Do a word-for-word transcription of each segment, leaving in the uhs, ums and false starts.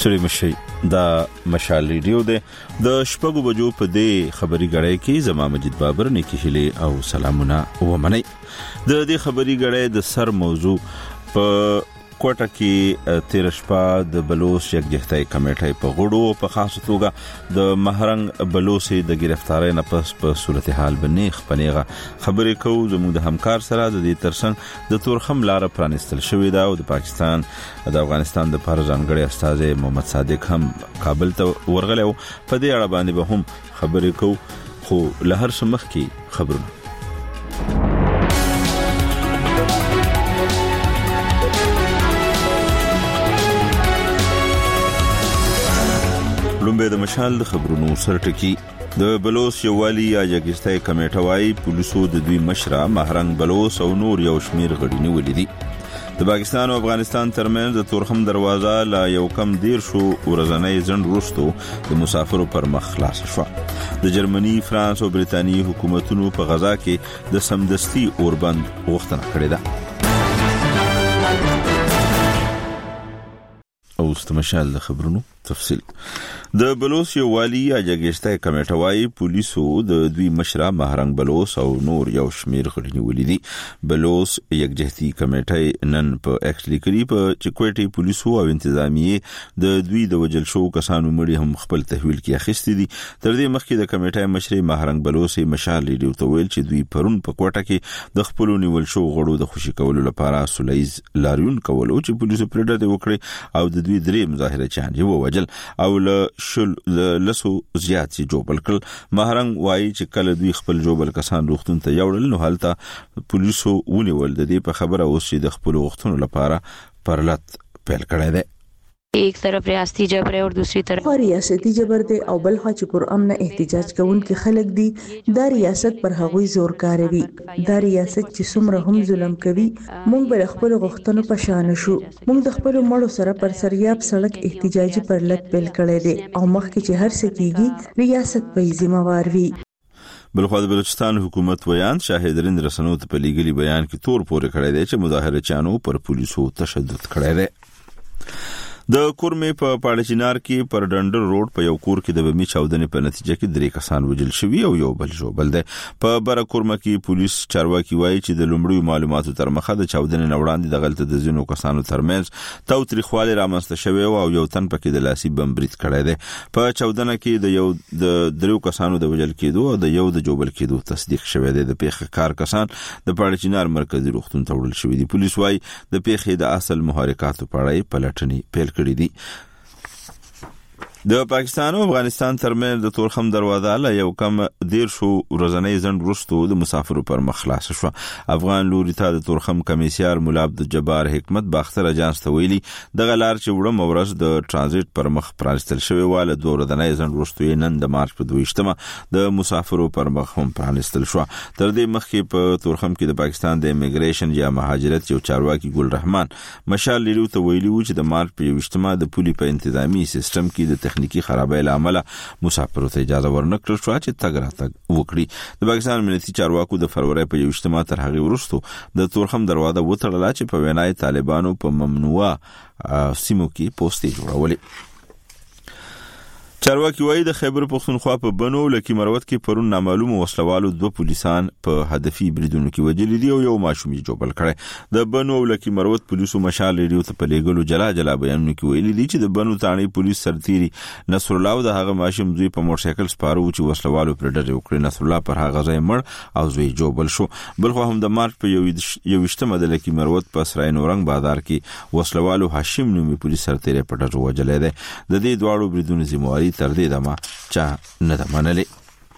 ستړي مشي دا مشال ریډیو ده د شپږو بجو په دې خبري غړې کې زما مجید بابر نه کېله او سلامونه ومني د دې خبري غړې د سر موضوع په کوټه کې تیر شپه د بلوچ یکجهتۍ کمیټې په غړو په خاصه توګه د مهرنګ بلوچ د گرفتارۍ نه پس په صورتحال باندې خپنیغه خبرې کوو زموږ د همکار سره د دې ترڅنګ د تورخم لار پرانستل شوې ده او د پاکستان د افغانستان د لپاره ځانګړي استاد محمد صادق هم کابل ته ورغلی او په دې اړه باندې به هم خبرې کوو خو له هر څه مخکې خبرونه لومبه د مشال د خبرونو سرټکی د بلوچ یوالي یا یګشتای کمیټه وايي پولیسو د دوی مشره مهرنګ بلوچ او نور یو شمیر غړي نیولې دي د پاکستان او افغانستان ترمنځ د تورخم دروازه لا یو کم دیر شو ورځنۍ ځند وروسته د مسافرو پر مخ خلاص شو د جرمني فرانس او بریتانیې حکومتونو په غزا کې د سمدستي اوربند غوښتنه کړې ده او استمشال د خبرونو تفصیل د بلوچ یوالي یا یګشتای کمیټه وايي پولیسو د دوی مشره مهرنګ بلوچ او نور یو شمیر غړي نیولې دي بلوچ یګجهتي کمیټه نن په ایکس لیکلي په چکوټي پولیسو او انتظامیه د دوی د وجل شو کسانو مړي هم خپل تحویل کې اخیستي دي تر دې مخکې د کمیټه مشره مهرنګ بلوچ مشال ریډیو ته ویل چې دوی پرون په کوټه کې د خپل نیول شو غړو د خوشي کولو لپاره سولایز لاریون کولو چې پولیسو پرېډه وکړي او د دوی درې مظاهره چانجي ووجل او له شل لسو زیات سي جوبل کل مهرنګ وایي چې کله دوی خپل جوبل کسان روختون ته یوړل نو حالته پولیسو ونیول د دې په خبره اوس چې د خپل وختونو لپاره پرلط پیل کړی دی एक तरफ रियासती जबर है और दूसरी तरफ ریاستي جبر دی او بل خوا چې پر امن احتجاج کوونکي خلک دي دا ریاست پر هغوی زور کاروي دا ریاست چې څومره هم ظلم کوي مونږ به خپل غوښتنو په شان شو مونږ د خپل مړو سره پر سریاب سړک احتجاجي پرلط پیل کړی دی او مخکې چې هر څه کیږي ریاست په ذمہوار وي بلخو د بلوچستان حکومت ویان شاهدرین رسنو ته په لیګلي بیان کې تور پورې کړی دی چې مظاهره چانو پر پولیسو تشدد کړی دی د کورمې په پاړچینار کې پر ډنډر روډ په یو کور کې د بمي چاودنې په نتیجه کې درې کسان وژل شوي او یو بل ژوبل دي په بره کورمه کې پولیس چارواکي وایي چې د لومړیو معلوماتو تر مخه د چاودنې نه وړاندې د غلطه د ځینو کسانو ترمنځ تاوتریخوالی رامنځته شوی او یو تن پکې د لاسي بم برید کړی دی په چاودنه کې د یو د دریو کسانو د وژل کېدو او د یو د ژوبل کېدو تصدیق شوی دی د پیښې کار کسان د پاړچینار مرکزی روغتون ته وړل شوی دي پولیس وایي د پیښې د اصل محرکاتو په اړه پلټنې پیل کړې دي د پاکستان او افغانستان ترمنځ د تورخم دروازه له یو کم دیر شو ورځنۍ ځند وروسته د مسافرو پر مخ خلاص شو افغان لوري ته د تورخم کمیسیار مولا عبدالجبار حکمت باختر اجانس ته ویلي د غلار چې وړم ورځ د ترانزیت پر مخ پرانستل شوی واله د ورځنۍ ځند وروسته نن د مارچ په دویشتمه د مسافرو پر مخ هم پرانستل شو تر دې مخکې په تورخم کې د پاکستان د امیګریشن یا مهاجرت یو چارواکي ګل رحمان مشال لیرو ته ویلي و چې د مارچ په دویشتمه د پولي په انتظامی سیستم کې د تخنیکی خرابۍ له امله مسافرو ته اجازه ورنکړل شو چې تګ راتګ وکړي د پاکستان امنیتي چارواکو د فروری په یوشتمه تر هغه وروسته د تورخم دروازه وتړله چې په وینای طالبانو په ممنوعه سیمو کې پوسټي جوړولې چارواکي وایي د خیبر پختونخوا په بنو لکی مروت کې پرون نامعلوم وسلوالو دوه پولیسان په هدفي بریدونو کې وژل دي او یو ماشوم یې جوبل کړی د بنو لکی مروت پولیسو مشال ریډیو ته په لیګلو جلا جلا بیانونه کې ویلي دي چې د بنو تانی پولیس سرتيري نصر الله او د هغه ماشوم دوی په موټر سایکل سپارو چې وسلوالو پر ډډه وکړي نصر الله پر هغه ځای مړ او زوی جوبل شو بلخو هم د مارچ په یو وشتمه د لکی مروت په سرای نورنګ بازار کې وسلوالو هاشم نومي پولیس سرتيري په ډډه وژل دي د دې دواړو بریدونو ذمہواری تر دې دمه چا نه ده منلې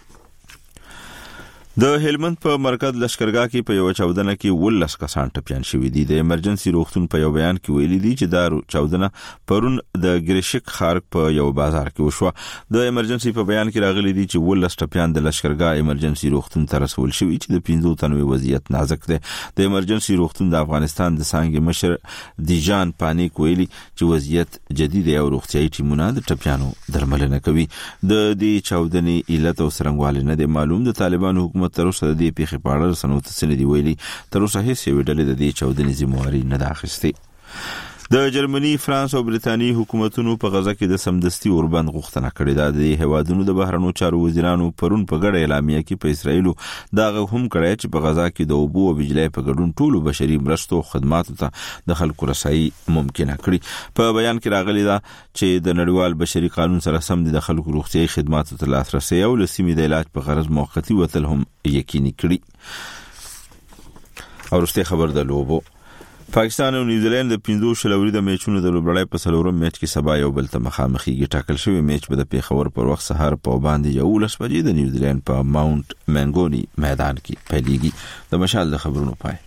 د هلمند په مرکز لشکرګاه کې په یو چاودنه کې ولس کسان ټپيان شوي دي د ایمرجنسي روغتون په یو بیان کې ویلي دي چې دا چاودنه پرون د ګریشک خارق په یو بازار کې وشو د ایمرجنسي په بیان کې راغلي دي چې ولس ټپيان د لشکرګاه ایمرجنسي روغتون ته رسول شوي چې د پنځو تنو وضعیت نازک دی د ایمرجنسي روغتون د افغانستان د څنګه مشر دیجان پانیک ویلي چې وضعیت جدید او روغتيایي ټیمونه د ټپيانو درملنه کوي د دې چاودنې علت او څرنګوالی نه دی معلوم د طالبانو حکومت تر اوسه د دې پیښې په اړه سنوت سندې ویلي تر اوسه هیڅ ویډلې د دې چاودنې ذمہواری نه ده اخیستې د جرمني، فرانس او برتانیې حکومتونو په غزه کې د سمدستي اوربند غوښتنه کړې ده. د هیوادونو د بهرنیو چارو وزیرانو پرون په ګډه اعلامیه کې په اسرایلو دا هم کړی چې په غزا کې د اوبو او بجلی په ګډون ټولو بشري مرستو خدماتو ته د خلکو رسایي ممکنه کړي. په بیان کې راغلی ده چې د نړیوال بشري قانون سره سم د خلکو روغتیايي خدماتو ته لاسرسي او له سیمې د علاج په غرض موقتي وتل هم یقیني کړي. او وروستي خبر د لوبو. پاکستان او نیوزیلند د پنځو شلوري د میچونو د لوبلړۍ په څلورم میچ کې سبا یو بل ته مخامخېږي. ټاکل شوی میچ به د پیښور پر وخت سهار په باندې یولس بجې د نیوزیلند په ماونټ مینګونی میدان کې پیلېږي. د مشال د خبرونو پای.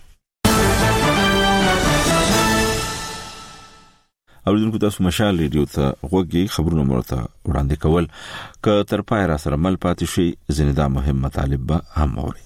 اوریدونکو تاسو مشال ریډیو ته غوږی خبرونه مرته وړاندې کول ک تر پای را سره مل پاتې شي. ځینې دا مهم مطالب به هم اوري.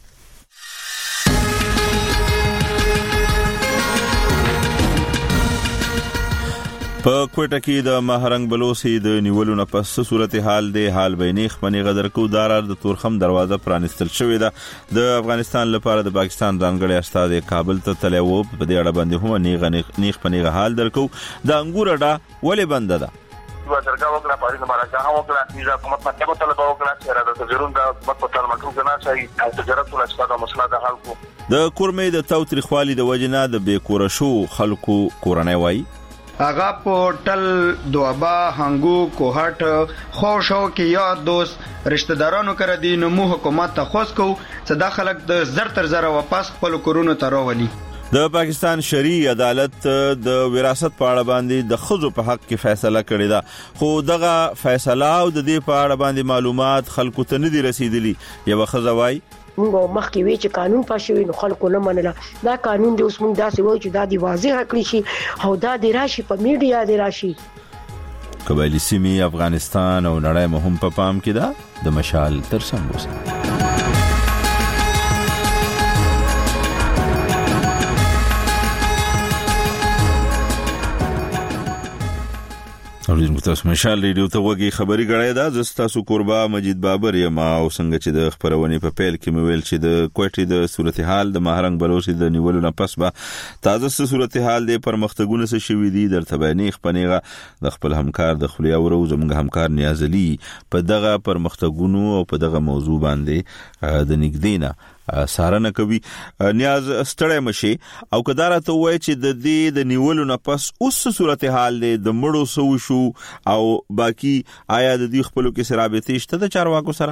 په کوټه کې د مهرنګ بلوسي د نیولو نه پس صورتحال دی حال بینیخ منی غدر کو دارار د تورخم دروازه پرانستل شوې ده. د افغانستان لپاره د پاکستان ځانګړي استاد کابل ته تلو په دې اړه باندې هم نیغ نیغ پنیغه حال درکو. د انګور اډه ولې بند ده؟ درګه وکړه پاره د مراجعه وکړه چې حکومت په ټاکلو طلب وکړه چې را د ضرورت د حکومت په تر مټو کنه چې تجارت ول استفاده مسله د حل کو. د کورمې د توتریخوالي د وجنه د بیکوره شو خلکو کورنۍ وای اغا پورټل دوابا هنګو کوهټ خوشو کې یاد دوست رشتہ دارانو کړه دي نو مو حکومت ته خوښ کو چې د خلک د زر تر زر واپس خپل کورونو ته راولي. د پاکستان شرعي عدالت د وراثت په اړه باندې د خزو په حق کې فیصله کړې ده. خو دغه فیصله او د دې په اړه باندې معلومات خلکو ته نه دي رسیدلي. یو خزوای موږ مخکې وی چې قانون پاشوي نو خلکو نه منله. دا قانون دی اوس موږ داسې وایو چې دا دی واضح کړی شي او دا دی راشي په میډیا دی راشي. قبایلی سیمې افغانستان او نړۍ مهم په پام کې ده. د مشال تر څنګ اوسه. اوریدونکو تاسو مشال ریډیو ته وګورئ. خبري غړې ده زه تاسو قربا مجید بابر یم او څنګه چې د خبرونې په پیل کې مې ویل چې د کوټې د صورتحال د مهرنګ بلوچي د نیولو نه پس به تازه صورتحال د پرمختګونو څخه شوې دي درته بیانې خپنیغه د خپل همکار د خلیه ورو زموږ همکار نیازلی په دغه پرمختګونو او په دغه موضوع باندې د نګدینا سارنه کوي. نیاز ستړی مشي او کدارته وای چې د دې د نیولو نه پس اوس صورتحال د مړو سو شو او باقی آیا د دې خپلو کې سرابطې شته د چارواکو سره؟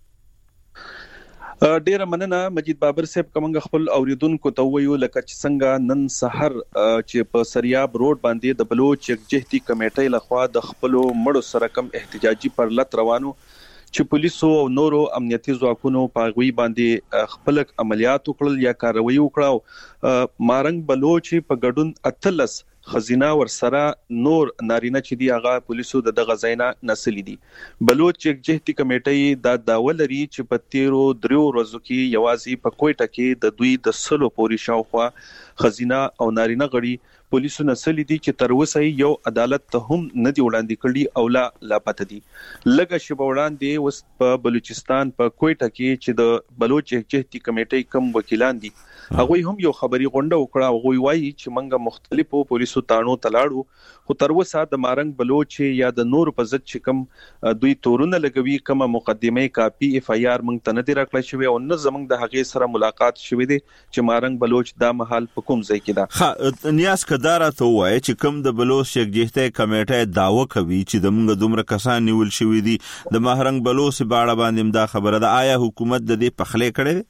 ډیره مننه مجید بابر صاحب. کومه خپل اوریدونکو ته ویو لکه چې څنګه نن سحر چې په سریاب روډ باندې د بلوچ جهتي کمیټې لخوا د خپل مړو سره کم احتجاجي پر لټ روانو چې پولیسو او نورو امنیتي ځواکونو په غوي باندې خپل عملیات وکړل یا کاروي وکړه. مارنګ بلوچ په ګډون اتلس خزینه ور سره نور نارینه چې دی هغه پولیسو د دغه ځاینا نسلی دي. بلوچ جهتي کمیټې دا داولري چې په تیرو دریو ورځو کې یوازې په کوټه کې د دوی د سلو پوری شاوخوا خزینه او نارینه غړي پولیسو نسلی دي چې تر اوسه یو عدالت ته هم نه دی وړاندې کړي او لا لاپته دي. لږه شپه وړاندې وس په بلوچستان په کوټه کې چې د بلوچ جهتي کمیټې کم وکیلان دي هغه هم یو خبري غونډه وکړه. هغه وایي چې منګه مختلفو پولیسو تانو تلاړو خو تر اوسه د مارنګ بلوچ یا د نور په ضد چې کم دوی تورونه لګوي کومه مقدمه کاپی اف ای آر مونږ ته نه دی راکړی شوی او نه زمنګ د هغه سره ملاقات شوی دی چې مارنګ بلوچ دا محل په کوم ځای کې ده. ها نیاز کدار ته وایي چې کوم د بلوچ یک جهته کمیټه داوا کوي چې د موږ دومره کسان نیول شوی دي د مهرنګ بلوچ باړه باندې دا خبره ده. آیا حکومت د دې پخلې کړي؟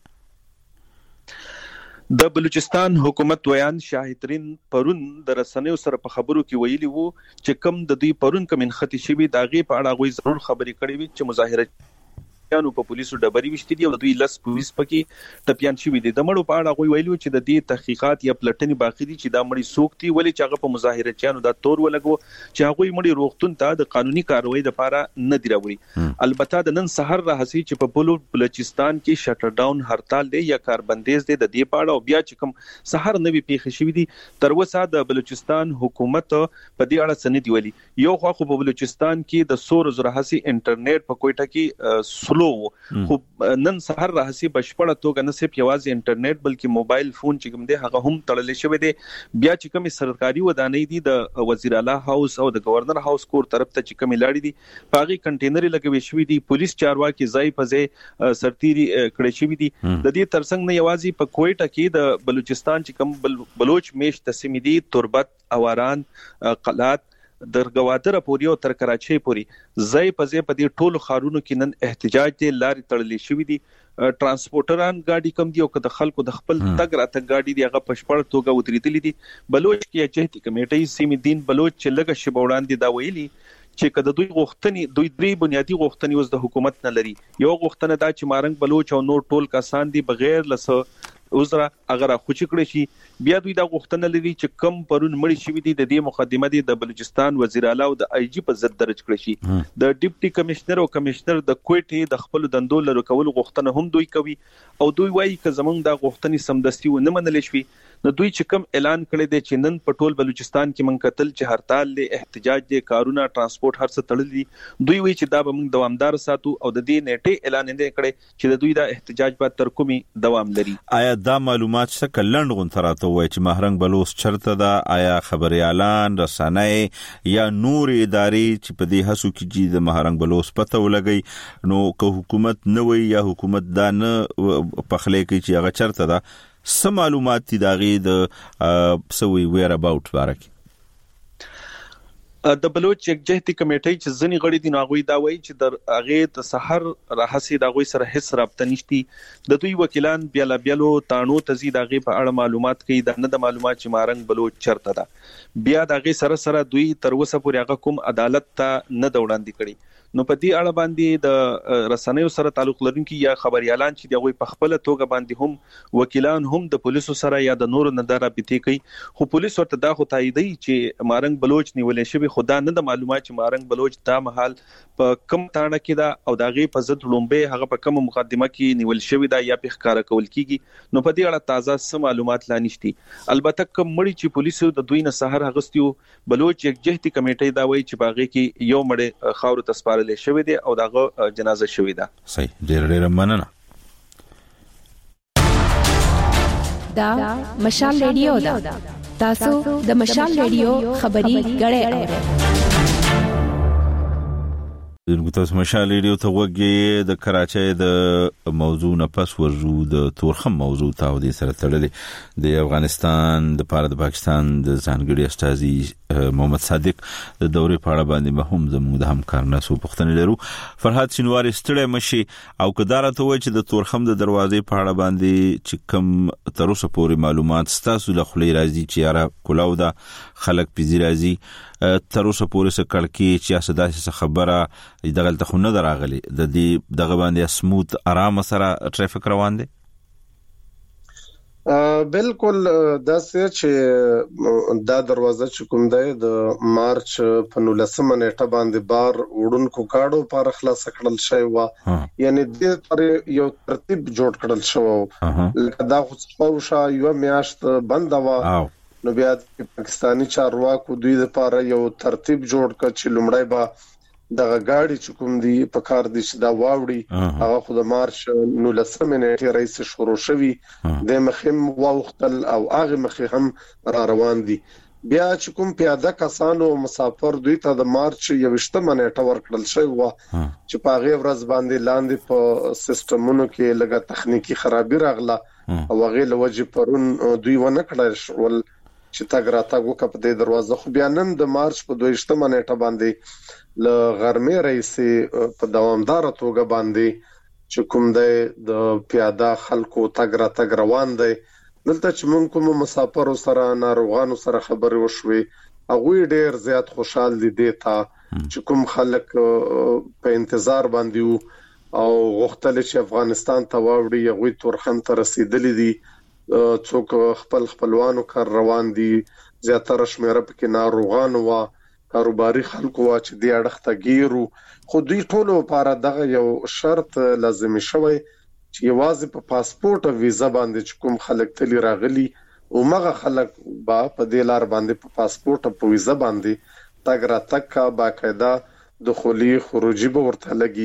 د بلوچستان حکومت ویان شاهدرین پرون د رسنیو سره په خبرو کې ویلي وو چې کم د دوی پرون کم انختی شوی داغه په اړه غوي ضرور خبري کړي وي چې مظاهره یانو په پولیسو ډبري وشتي دي او دوی لس پولیس پکې ټپيان شوی دي. د مړو په اړه غوي ویلو چې د دې تحقیقات یا پلټنې باقی دي چې دا مړي سوکتي ولې چې هغه په مظاهره چانو دا تور ولګو چې هغه مړي روغتون ته د قانوني کاروایی لپاره نه دی راوړي. البته د نن سحر راهسي چې په بلوچستان کې شټر ډاون هړتال دی یا کاربندیز دی د دې په اړه او بیا چې کوم سحر نوي پیښې شوې دي تر اوسه د بلوچستان حکومت په دې اړه سند ویلي. یو خو په بلوچستان کې د سور زره هسي انټرنیټ په کوټه کې سلو وړو خو نن سحر راهسي بشپړه توګه نه صرف یوازې انټرنیټ بلکې موبایل فون چې کوم دی هغه هم تړل شوی دی. بیا چې کوم سرکاري ودانۍ دي د وزیر اعلی هاوس او د گورنر هاوس کور طرف ته چې کوم لاړې دي پاغي کنټینر لګوي شوی دي. پولیس چارواکي ځای په ځای سرتيري کړی شوی دي. د دې ترڅنګ نه یوازې په کویټه کې د بلوچستان چې کوم بلوچ میش تسمې دي تربت اواران قلات درګوادره پوری او تر کراچۍ پوری ځای په ځای په دې ټولو خارونو کې نن احتجاج دي لارې تړلې شوې دي. ترانسپورټران गाड़ी کم دي او که د خلکو د خپل تګ راتګ गाड़ी دی هغه پښپړ توګه ودرېدلې دي. بلوچ کې جهتي کمیټې سیمې دین بلوچ چې لګه شی وړاندې دا ویلي چې کله دوی غوښتنې دوی درې بنیادی غوښتنې اوس د حکومت نه لري. یو غوښتنه دا چې مارنګ بلوچ او نور ټول کسان دي بغیر لسه وزرا اگر خوشی کړی شي. بیا دوی دا غوښتنه لري چې کم پرون مړی شوی دي د دې مقدمه دي د بلوچستان وزیر اعلی او د آی جی په ضد درج کړی شي. د ډیپټي کمشنر او کمشنر د کوټې د خپل دندو لرو کول غوښتنه هم دوی کوي او دوی وایي چې زمونږ دا غوښتنې سمدستي و نه منل شي. نو دوی چې کوم اعلان کړی دی چې نن په ټول بلوچستان کې من قتل چې هړتال له احتجاج دي کارونه ترانسپورت هر څه تړل دي. دوی وایي چې دا به موږ دوامدار ساتو او د دې نیټه اعلان نه کړي چې د دوی دا احتجاج به تر کومي دوام لري. آیا دا معلومات څه کلند غونتراته وایي چې مهرنګ بلوچ چرته دا آیا خبري اعلان رسنۍ یا نور ادارې چې په دې هڅو کې چې د مهرنګ بلوچ پته ولګي نو که حکومت نه وي یا حکومت دا نه پخلې کوي چې هغه چرته دا سم معلومات دي داغي د سوي وير اباوت بارک د بلوچ یکجهتي کمیټې چې ځنی غړي دي ناغوي دا وایي چې د اغه د سحر راهسي داغوي سره هیڅ رابطه نشتی. د دوی وکیلان بیا بیلو تانو تزيد اغه په اړه معلومات کوي دا نه د معلومات چې مارنګ بلوچ چرته ده. بیا داغه سره سره دوی تر اوسه پورې هغه کوم عدالت ته نه دوړاندې کړي. نو په دې اړه باندې د رسنیو سره تعلق لرونکي یا خبريالان چې دغه په خپل توګه باندې هم وکیلان هم د پولیسو سره یا د نورو نداره بيتي کوي. خو پولیس ورته دا خو تاییدي چې مارنګ بلوچ نیولې شوی خدا نه د معلومات چې مارنګ بلوچ دا محل په کم تاړه کې دا او داغه په ضد لومبه هغه په کوم مقدمه کې نیول شوی دا یا په ښکارا کول کیږي. نو په دې اړه تازه سم معلومات لا نشتی. البته کوم مړي چې پولیسو د دوی نه سحر هغستیو بلوچ یکجهتي کمیټې دا وایي چې باغې کې یو مړ خاور تسپارل شوی دی او دغه جنازه شوی ده. صحیح ډیر ډیر مننه. دا مشال ریډیو ده. تاسو د مشال ریډیو خبري غړې اورئ. دغه تاسو مشال ریډیو ته وګورئ. د کراچۍ د موضوع نه پس ورجو د تورخم موضوع ته د سره تړلې د افغانستان د پاره د پاکستان د ځانګړي استاذي محمد صادق د دورې په اړه باندې به هم زموږ د همکارانو سو پوښتنه لرو. فرحات شینواری ستړی مشي او کدارته وای چې د تورخم د دروازې په اړه باندې چې کوم تر اوسه پورې معلومات ستاسو له خلې راځي چې یاره کولاو دا خلک پیزي راځي تر اوسه پورې څه کړکی چې اساسه خبره دغه ته خو نه دراغلي د دې دغه باندې سموت آرام سره ټریفیک روان دي. بالکل دا چې دا دروازه چې کوم دی د مارچ په نولسمه نیټه باندې بار وړونکو کاډو پر خلاص کړل شوی و. یعنی د پر یو ترتیب جوړ کړل شو لکه دا خو شو یو میاشت بند و. نو بیا پاکستانی چارواکو دوی لپاره یو ترتیب جوړ کړ چې لومړی به دغه گاډي چې کوم دی په کار دي چې دا واوړي هغه خو د مارچ نولسمه نیټه رئیس شروع شوی د مخیم واوختل او هغه مخه هم را روان دي. بیا چې کوم پیاده کسانو مسافر دوی ته د مارچ یوشتمه نیټه ورکړل شوی و چې په هغه ورځ باندې لاندې په سیستمونو کې لږه تخنیکی خرابي راغله او هغه لوجه پرون دوی ونه کړل ول چې تا ګراتا وک په دې دروازه. خو بیا نن د مارچ په دویشتمه نیټه باندې ل غرمې رئیس په دوامدار توګه باندې چې کوم د پیاده خلکو تاګرا تاګ روان دی. دلته چې مونږ کوم مسافر سره ناروغانو سره خبرې وشوي هغه ډیر زیات خوشحال دي دیتا چې کوم خلک په انتظار باندې او غوښتل چې افغانستان ته واوړي هغه تورخم ته رسیدلې دي. څوک خپل خپلوانو کار روان دي زیاتره شمیره پکې ناروغان و کاروباري خلکو چې دی اړخته ګیرو. خو دوی ټولو لپاره دغه یو شرط لازمي شوی چې یوازې په پاسپورت او ویزا باندې چې کوم خلک تلی راغلي او مغه خلک با په دې لار باندې په پاسپورت او په ویزا باندې تاګ را تک باقاعده دخولي خروجي به ورته لګي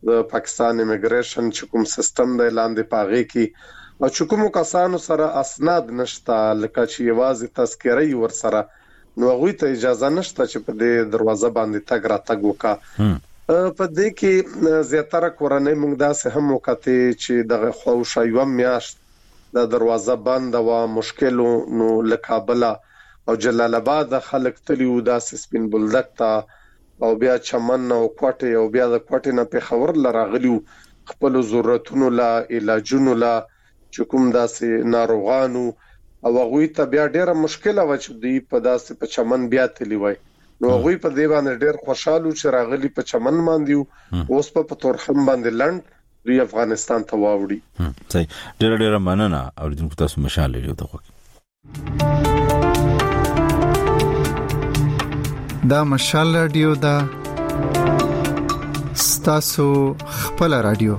د پاکستان ایمیګریشن چې کوم سیستم دی لاندې پاغي کې او چې کوم کسانو سره اسناد نشته لکه چې یوازې تذکرې ور سره نو هغه ته اجازه نشته چې په دې دروازه باندې تګ را تګ وکړي په دې کې زیاتره کورنۍ موږ داسې هم وکړي چې د خوښ یو میاشت د دروازه بند او مشکل نو لکابل او جلال آباد خلک تلیو داسې سپین بولدک ته او بیا چمن او کوټه او بیا د کوټه نه په خبر لراغلیو خپل ضرورتونو لا علاجونو لا چې کوم داسې ناروغانو او هغه ته بیا ډیره مشکله و چې دی په داسې په چمن بیا تلی وای نو هغه په دې باندې ډیر خوشاله چې راغلی په چمن باندې اوس په تورخم باندې لند دوی افغانستان ته واوړي. صحیح ډیره ډیره مننه اوریدونکو تاسو مشال لري ته دا مشال رادیو دا ستاسو خپل رادیو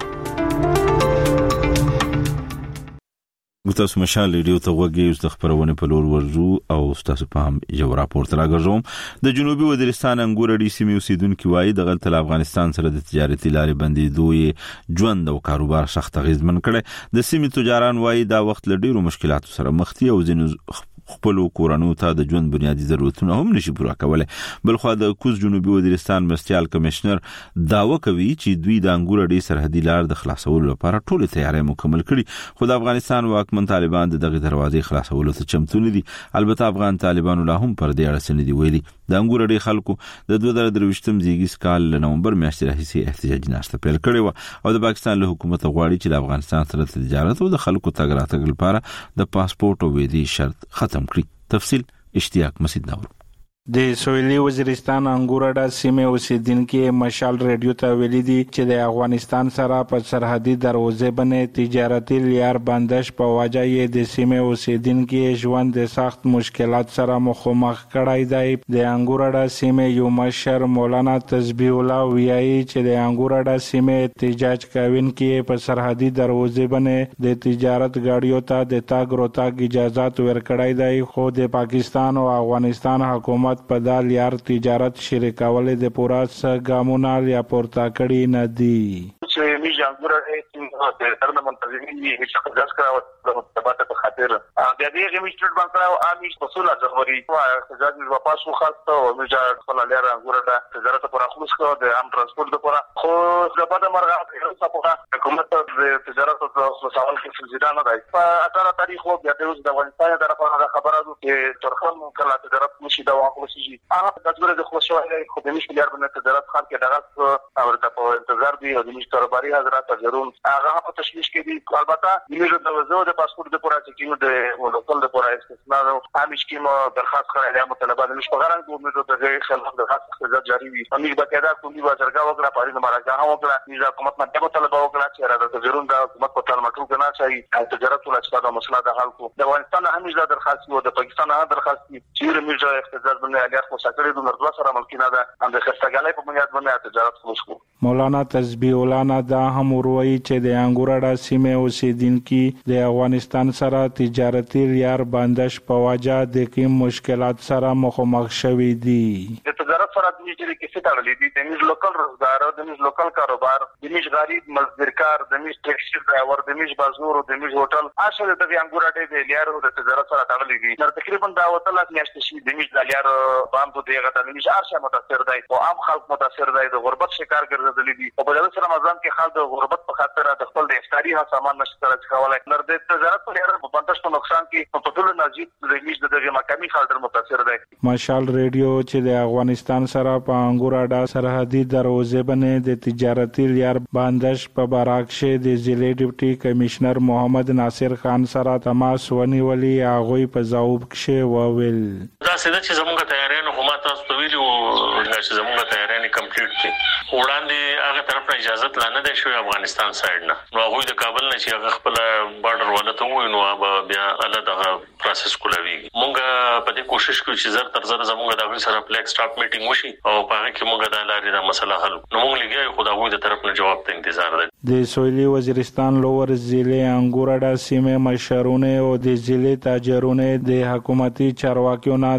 تاسو مشال ریډیو ته وګورئ د خبرونه په لور ورزو او تاسو په هم یو راپورټ راګرځوم د جنوبي وزیرستان انګور ډي سیمې اوسیدونکو وايي د غلط افغانستان سره د تجارتي لارې بندي دوی ژوند او کاروبار سخت غیزمن کړي د سیمې تجاران وايي دا وخت له ډیرو مشکلاتو سره مخ دي او ځینې خپل کورونو ته د ژوند بنیادی ضرورتونه هم نشي پوره کولای. بلخو د کوز جنوبي وزیرستان مرستيال کمشنر داوا کوي چې دوی د انګور ډي سرحدي لار د خلاصولو لپاره ټول تیاری مکمل کړي خو د افغانستان واکمن طالبان دغه دروازې خلاصولو ته چمتو نه دي. البته افغان طالبانو لا هم پر دې اړه سند دي ویلي. د انګور ډي خلکو د دوه زره درویشتم زیږیز کال نومبر میاشتې راهیسې احتجاجي ناشته پیل کړې و او د پاکستان له حکومت غواړي چې د افغانستان سره تجارت او د خلکو تګ راتګ لپاره د پاسپورت او ویزې شرط ختم کړي. تفصیل اشتیاق مسعود نور. د سویلي وزیرستان انګورډا سیمه اوسیدونکو مشال ریډیو ته ویلي دي چې د افغانستان سره په سرحدي دروازې باندې تجارتي لار بندش په وجه یې د سیمه اوسیدونکو ژوند د سخت مشکلات سره مخامخ کړای دی. د انګورډا سیمه یو مشر مولانا تسبیح الله ویایي چې د انګورډا سیمه احتجاج کوونکي په سرحدي دروازې باندې د تجارت غاډیو ته د تاګ روتاګ اجازه ورکړای دی خو د پاکستان او افغانستان حکومت په دال یار تجارت شریکولې د پورا ګامونه یا پورته کړی نه دي. چې می جانګور د ترنه منتظرین یې چې خلاص کراوه د متبات په خاطر د دې غمیشتر باندې کراو امیش په سوله ځغوري او احتجاج په پاسو خاصه او می جا خپل لاره انګور د تجارت پر خلاص کړو د عام ترانسپورت لپاره خو د بده مرغه په پوره حکومت د تجارت او مساوات کې سلسله نه دی. په اټاره تاریخ او بیا د افغانستان طرفه خبره ده چې ترخم کله تجارت نشي دا واخلصي هغه د ټول د خلاصولو خو د مشکل یار باندې تجارت خان کې دغه او د په انتظار دی او د مشکل کاروباري حضرات تجربه هغه په تشویش کې دي. البته موږ د وزو د پاسپورت د پوره چې د ولکل د پوره استثناء او همیش کې مو درخواست کړی د مطالبه د مشکل غران کومه د غیر خلاف درخواست سزا جاری وي. موږ به کېدا کومي وزرګه وکړه په دې مراجعه وکړه چې حکومت نه د مطالبه وکړه چې را د تجربه د حکومت په تل مټو کې نه شي تجارت ول اصلاح د مسله د حل کو د افغانستان همیش د درخواست او د پاکستان هم درخواست چې موږ احتجاج باندې اگر خو ساتره د مرزوا سره ممکن ده هم د خستګالۍ په بنیاد باندې تجارت خلاص کو. مولانا تسبیح الله دا هم وروي چې د انګورډا سیمه اوسیدونکو د افغانستان سره تجارتي لار بندش په وجه د کوم مشکلات سره مخامخ شوي دي. د تجارت سره د نږدې کې څه تړلې دي د نږدې لوکل روزګار د نږدې لوکل کاروبار د نږدې غریب مزدورکار د نږدې ټیکسي ډرایور د نږدې بازور د نږدې هوټل اصل د انګورډا د لار او د تجارت سره تړلې دي. نو تقریبا دا وتلات میاشتې شي د نږدې لار باندې دغه د نږدې ارشا متاثر دی او عام خلک متاثر دی د غربت شکار ګرځېدلې دي او په دغه رمضان کې خلک د غربت په خاطر د خپل د افطاری ها سامان نشي ترلاسه کولای. نو د تجارت په لاره په بندش په نقصان کې په ټول نزيد د نږدې دغه مقامي خلک متاثر دی. مشال ریډیو چې د افغانستان سره په انګورډا سرحدي دروازې باندې د تجارتي لار بندش په براکشه د ضلع ډیپټي کمشنر محمد ناصر خان سره تماس ونیولي هغه په ځواب کې وویل دا څه چې زموږ تیاریانو هم تاسو ته ویلو چې زموږ تیاریانه کمپلیټ دي وړاندې هغه طرف نه اجازه لانه ده شو افغانستان سایډ نه نو هغه د کابل نه چې هغه خپل بارډر ولته وای نو بیا الله دغه پروسس کولاوي. مونږ په دې کوشش کوو چې زر تر زر زموږ د غوښ سره فلیک سټاپ میټینګ وشي او په هغه کې مونږ د لارې د مسله حل نو مونږ لګي خو د هغه طرف نه جواب ته انتظار ده. د سویلي وزیرستان لوور ضلع انګورډا سیمه مشرونه او د ضلع تاجرونه د حکومتي چارواکیو نه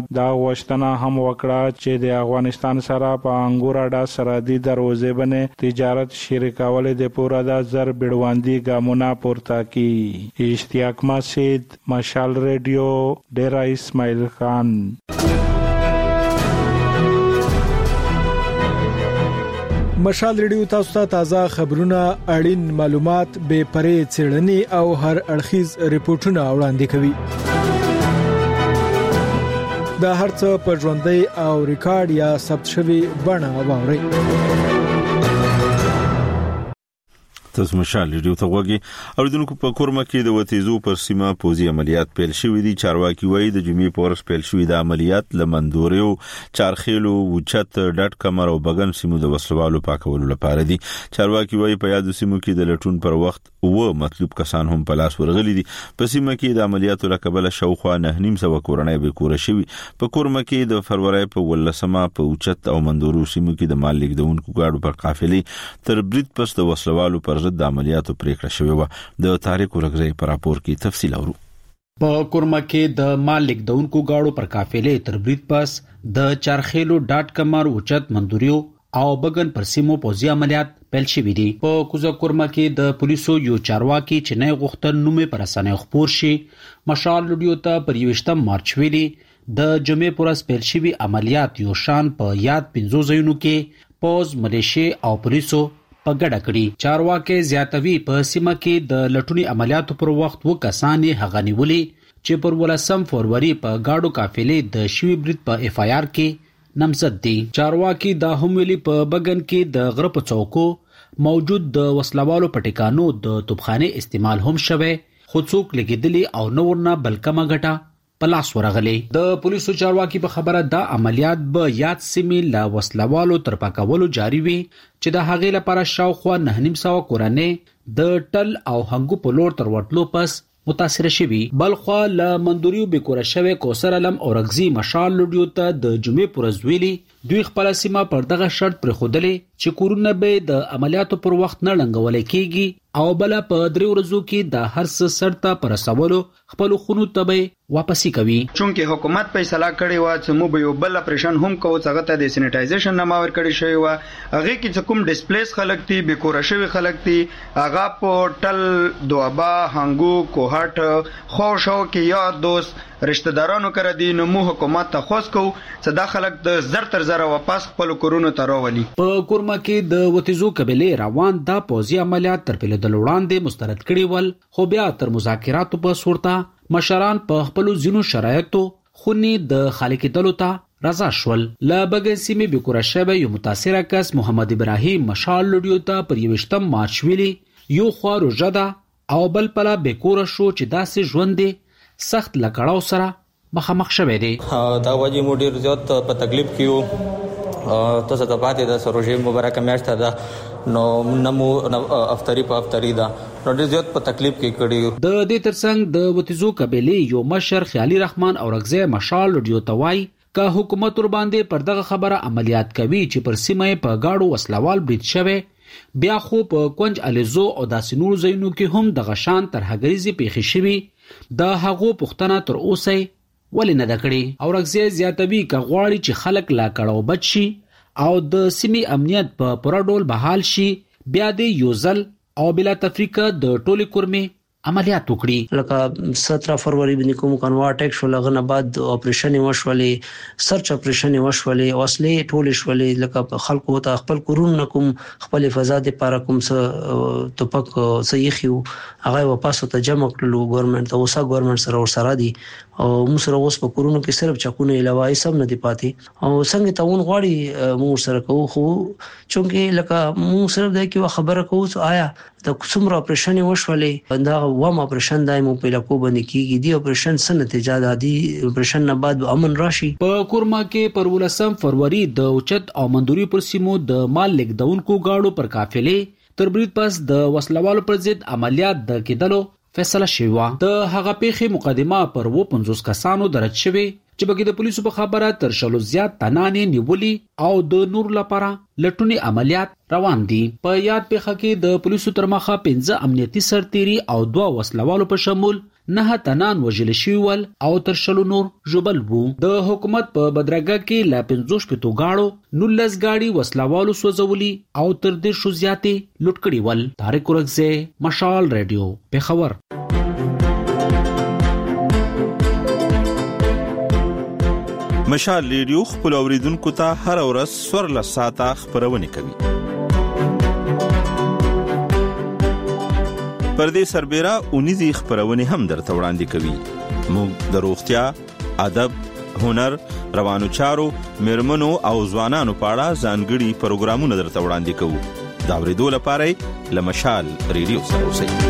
دا غوښتنه هم وکړه چې د افغانستان سره په انګور اډا سرحدي دروازې باندې تجارت شریکول د پورا د زر بیړواندي ګامونه پورته کی. اشتیاق مسجد، مشال ریډیو، ډیرا اسماعیل خان. مشال ریډیو تاسو ته تازه خبرونه، اړین معلومات، بے پرې څېړنې او هر اړخیز ریپورتونه وړاندې کوي. دا هرڅه په ژوندۍ او ریکارډ یا ثبت شوی بڼه واورئ. تاسو مشال ریډیو ته وګورئ. اوریدونکو په کورما کې د وتیزو پر سیمه پوزي عملیات پیل شوې دي. چارواکي وایي د جمعې په ورځ پیل شوې د عملیات لمندوريو، چارخیلو، وچت، ډټ کمر او بغن سیمو د وسلوالو پاکولو لپاره دي. چارواکي وایي په یادو سیمو کې د لټون پر وخت و مطلوب کسان هم په لاس ورغلي دي. په سیمه کې د عملیاتو لکبل شاوخوا نه نیم سو کورنۍ به کور شوي. په کورما کې د فروری په ولسمه په وچت او مندورو سیمو کې د مال لیکدونکو گاډو پر قافلې تر برید پس د وسلوالو پر د عملیاتو پریکړه شوې و. د تاریخ ورغزي پر راپور کې تفصیل اورو. په کورما کې د مال لیکدونکو گاډو پر قافلې تر برید پس د چارخیلو، ډاټ کمر، وچت، مندوریو او بغن پر سیمو پوزي عملیات پیل شوې دي. په کوزه کورما کې د پولیسو یو چارواکي چې نه غوښتل نومې پر اسانه خبر شي مشال ریډیو ته پر یوشتم مارچ ویلي د جمعې پر ورځ پیل شوی عملیات یو شان په یاد پنځو ځایونو کې پوز، ملیشیا او پولیسو په ګډه کړي. چارواکي زیاتوي په سیمه کې د لټونی عملیاتو پر وخت و کسانې هغه نیولي چې پر ولسم فروری په گاډو قافلې د شوی برید په اف آی آر کې نامزد دي. چارواکي دا هم ویلي په بغن کې د غره په چوکو موجود د وسلوالو پټکانو د توپخانه استعمال هم شوه، خو څوک لګیدلی او نورنه بلکمه غټه پلاس ورغلي. د پولیسو چارواکي په خبره دا عملیات به یاد سیمې لا وسلوالو تر پاکولو جاری وي چې د هغې لپاره شاوخوا نه نیم سو کورنۍ د ټل او هنګو په لور تر ورتلو پس متاثر شوي. بلخوا ل مندوریو بکوره شوی کوثر علم او رغزي مشال لډیو ته د جمعې پر ورځ ویلي دوی خپل سیمه پر دغه شرط پر خودلې چې کورونه به د عملیاتو پر وخت نه لنګول کېږي او بل په درې ورځو کې د هر څه سرته پر سوالو خپل خونو ته واپسی کوي. چونکه حکومت فیصله کړې و چې مو به یو بل اپریشن هم کوو څنګه ته د سینیټایزیشن نماور کړی شوی و. هغه کې چې کوم ډیسپلیس خلک دي بیکوره شوی خلک دي هغه په ټل، دوابا، هنګو، کوهټ، خوشو کې یاد دوست رشتہ دارانو کړه دي. نو مو حکومت ته خوښ کو چې دا خلک د زر تر زر واپس خپل کورونو ته راولي. په کورما کې د وتیزو قبيله روان دا پوزي عملیات تر پیل د وړاندې مسترد کړي ول، خو بیا تر مذاکراتو په صورت مشران په خپل ځینو شرایطو خونی د خالق دلو ته رضا شول. لا بغن سیمه بکوره شوه یو متاثر کس محمد ابراهیم مشال لډیو ته پر یوشتم مارچ ویلي یو خو روزدا او بل پلا بکوره شو چې داسې ژوند سخت لکړاو سره مخامخ شوه دي. دا وجه مو ډیر زیات په تکلیف کیو تاسو ته پاتې د سروجې مبارک میاشت ده نو نمو افطاری په افطاری ده نو ډیر زیات په تکلیف کې کړي. د دې ترڅنګ د وتیزو قبيله یو مشر خیالي رحمان او رغزه مشال لډیو توای که حکومت ور باندې پر دغه خبره عملیات کوي چې پر سیمه په گاډو وسلوال برید شوه بیا خو په کونج الیزو او داسې نور ځایونو کې هم د غشان تر هغریزي پیښې شوي د هغو پښتنه تر اوسه ولې نه دکړي. او رغزه زیاتوي که غواړي چې خلک لا کړهو بچ شي او د سیمې امنیت په پوره ډول بحال شي بیا د یوزل او بلا تفریقه د ټوله کورمه عملیات وکړي. لکه سترہ فروری باندې کوم کنوا اٹیک شو لغنه بعد اپریشن وشولې سرچ اپریشن وشولې وسلې ټول شولې لکه خلکو ته خپل کورون کوم خپل فضا د پاره کوم څه توپک صحیحو هغه واپس ته جمع کړلو. ګورنمنت اوسه ګورنمنت سره ور سره دي او موږ سره اوس په کورونو کې صرف چکونه علاوه یې سم نه دی پاتې او څنګه تاون غواړي موږ سره کوو خو چونکه لکه موږ صرف دا کې خبره کوو آیا د څومره اپریشن وشولې دا وام اپریشن دایمو په لکو باندې کیږي دی اپریشن سن نتیجه ده دی اپریشن نه بعد امن راشي. په کورما کې پر ولسم فروری د اوچت او مندوري پر سیمو د مال لیکدونکو گاډو پر قافلې تر برید پس د وسلوالو پر ضد عملیات د کېدلو فیصله شوی و. د هغه پیښې مقدمه پر و پنځوس کسانو درج شوی چې بګې د پولیسو په خبره تر شلو زیات تنانې نیولي او د نور لپاره لټونی عملیات روان دي. په یاد پیښه کې د پولیسو تر مخه پنځه امنیتي سرتیري او دوه وسلوالو په شمول نه تنان وژل شوي ول او تر شلو نور ژوبل وو. د حکومت په بدرګه کې لا پنځوس پتو گاړو نولس گاړي وسلوالو سوځولي او تر دې شو زیاتې لوټ کړي ول. طارق ورغزه، مشال ریډیو، پیښور. مشال ریډیو خپل اوریدونکو ته هر ورځ سورله ساعته خبرونه کوي. پر دې سربېره اونیزي خبرونه هم درته وړاندې کوي. موږ د روغتیا، ادب، هنر، روانو چارو، میرمنو او ځوانانو په اړه ځانګړي پروګرامونه درته وړاندې کوو. دا اوریدو لپاره له مشال ریډیو سره اوسئ.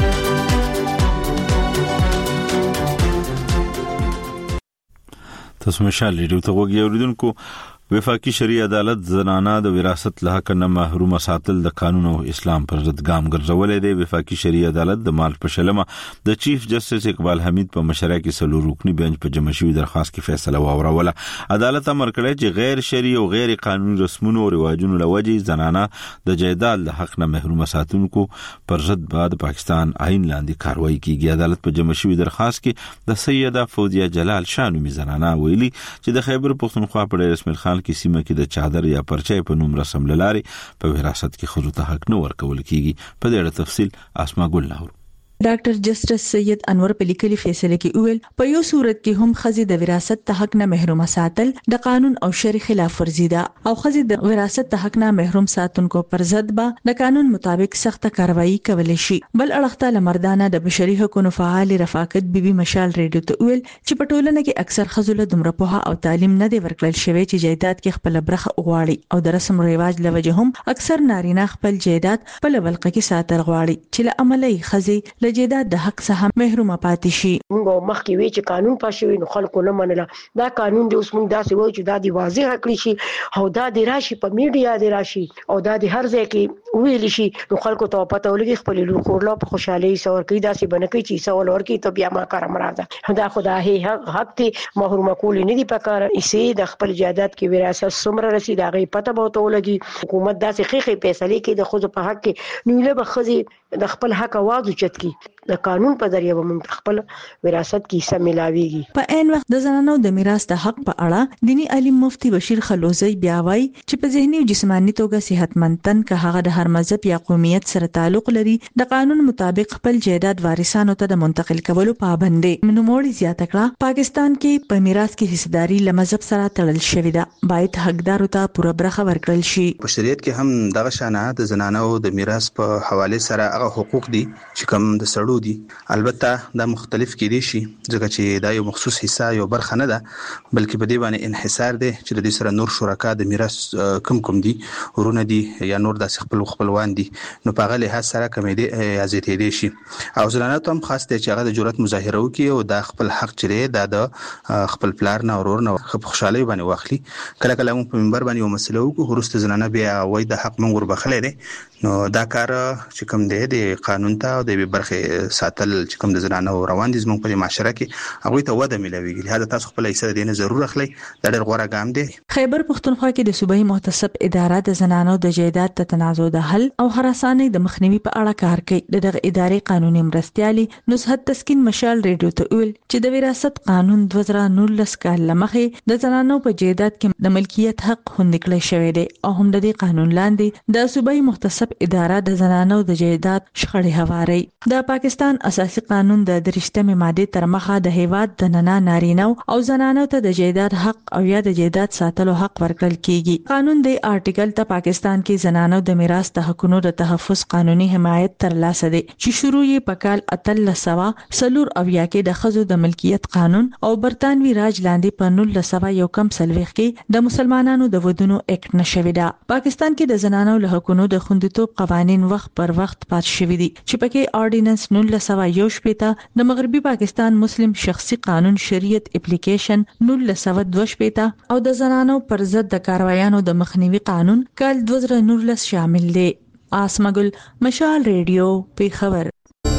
تاسو مشال ریډیو ته وګورئ اوریدونکو. وفاقي شرعي عدالت زنانه د وراثت له حق نه محروم ساتل د قانون او اسلام پر ضد ګام ګرځولې دی. وفاقي شرعي عدالت د مال په شلمه د چیف جسټس اقبال حمید په مشرۍ کې سلو رکنی بنچ په جمع شوی درخواست کې فیصله واوروله. عدالت امر کړی چې غیر شرعي او غیر قانوني رسمونو او رواجونو لوجې زنانه د جیدال د حق نه محروم ساتونکو پر ضد بعد پاکستان آئین لاندې کاروایی کیږي. عدالت په جمع شوی درخواست کې د سیده فوزیه جلال شاه نومي زنانه ویلي چې د خیبر پښتونخوا په ډیر اسماعیل خان کې سیمه کې د چادر یا پرچې په نوم رسم لاري په وراثت کې خزو ته حق نه ورکول کیږي. په دې اړه تفصیل اسما ګل لاهور. ډاکټر جسټس سید انور په لیکلي فیصله کې ویل په یو صورت کې هم خزي د وراثت ته حق نه محروم ساتل د قانون او شرع خلاف ورزي ده او خزي د وراثت ته حق نه محروم ساتونکو پر ضد به د قانون مطابق سخت کاروایی کولای شي. بل اړخته لمردانه د بشري حقوقو فعال رفاقت بیبي مشال ریډیو ته ویل چې په ټولنه کې اکثر خزو له دومره په او تعلیم نه دی ورکړل شوی چې جایداد کې خپل برخه غواړي او د رسم رواج لوجه هم اکثر نارینه خپل جایداد په لبلقه کې ساتل غواړي چې له عملي خزي لجیداد د حق څخه محروم پاتې شي. موږ مخکې وی چې قانون پاشوي نو خلکو نه منله. دا قانون دی اوس موږ داسې وایو چې دا دی واضح کړی شي او دا دی راشي په میډیا دی راشي او دا دی هر ځای کې ویل شي نو خلکو ته پته ولګي خپل لوخورلا په خوشحالي سور کوي داسې بنکې چې سوال ورکی ته بیا ما کار مراده دا خدای حق حق ته محروم کول نه دی پکاره. اسی د خپل جایداد کې وراثت سمره رسید هغه پته به ته ولګي. حکومت داسې خېخې فیصله کوي د خود په حق کې نو له بخزي د خپل حق आवाज اوچت کی د قانون په ذریعہ به موږ خپل وراثت کې حصہ ملاويږي. په عین وخت د زنانو د میراث د حق په اړه دینی عالم مفتی بشیر خلوزی بیا وایي چې په ذهني او جسماني توګه صحتمند تن که هغه د هر مذهب یا قومیت سره تعلق لري د قانون مطابق خپل جایداد وارثانو ته د منتقل کولو پابند دي. نوموړي زیاته کړه پاکستان کې په میراث کې حصداري له مذهب سره تړل شوې ده. باید حقدارو ته پوره برخه ورکړل شي. په شریعت کې هم دغه شانه د زنانو د میراث په حواله سره هغه حقوق دي چې کوم د سړو دي. البته دا مختلف کېدي شي ځکه چې دا یو مخصوص حصہ یو برخه نه ده بلکې په دې باندې انحصار دي چې د دې سره نور شرکا د میراث کم کم دي ورونه دي یا نور د خپل خپلوان دي نو په غلې هڅه سره کمې دي ازیتې دي شي او زنانه ته هم خاص دي چې هغه د جرأت مظاهره وکړي او د خپل حق چره د خپل پلار نه ورور نه خوشاله باندې واخلي. کله کله هم په منبر باندې یو مسله وکړو ورسته زنانه بیا وای د حق مونږ ور بخلې دي نو دا کار چې کوم دی د قانون ته او د برخه ساتل چې کوم د زنانه روان دي زموږ په معاشره کې هغه ته وده ملويږي. لهدا تاسو خپل حصہ دینه ضرور اخلي دا ډېر غوړه ګام دی. خیبر پښتونخوا کې د صوبایي محتسب اداره د زنانو د جایداد ته تنازع د حل او هراسانه د مخنیوي په اړه کار کوي. دغه ادارې قانوني مرستيالي نصحت تسکین مشال ریډیو ته ویل چې د وراثت قانون دوه زره نولس کال لمخې د زنانو په جایداد کې د ملکیت حق خوندې کړی شوی دی او هم د دې قانون لاندې د صوبایي محتسب اداره د زنانو د جایداد شخړې هواري. د پاکستان اساسي قانون د درشتمه ماده تر مخه د هیواد د ننا نارینه او زنانو ته د جایداد حق او یا د جایداد ساتلو حق ورکړل کیږي. قانون د آرټیکل ته پاکستان کې زنانو د میراث د حقونو د تحفظ قانوني حمایت تر لاسه دی چې شروع یې په کال اتلس سوه سلور اویا کې د خزو د ملکیت قانون او برتانوي راج لاندې په نولس سوه یو کم سلويخ کې د مسلمانانو د ودونو اکټ نشوي ده. پاکستان کې د زنانو له حقونو د خوندیتوب قوانين وخت پر وخت پات شوي دي چې پکې آرډیننس نولس سوه یو شپېته د مغربي پاکستان مسلم شخصي قانون شریعت اپلیکیشن نولس سوه دوه شپېته او د زنانو پر ضد د کاروایانو د مخنیوي قانون کال دوه زره نولس شامل دي. آسمګل مشال ریډیو پیښور.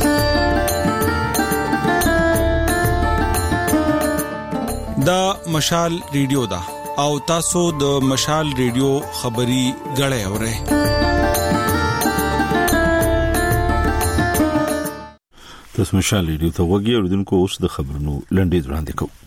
دا مشال ریډیو دا او تاسو د مشال ریډیو خبري غړې اورئ. تاسو مشال ریډیو ته وګورئ او دونکو اوس د خبرونو لنډیز وړاندې کوو.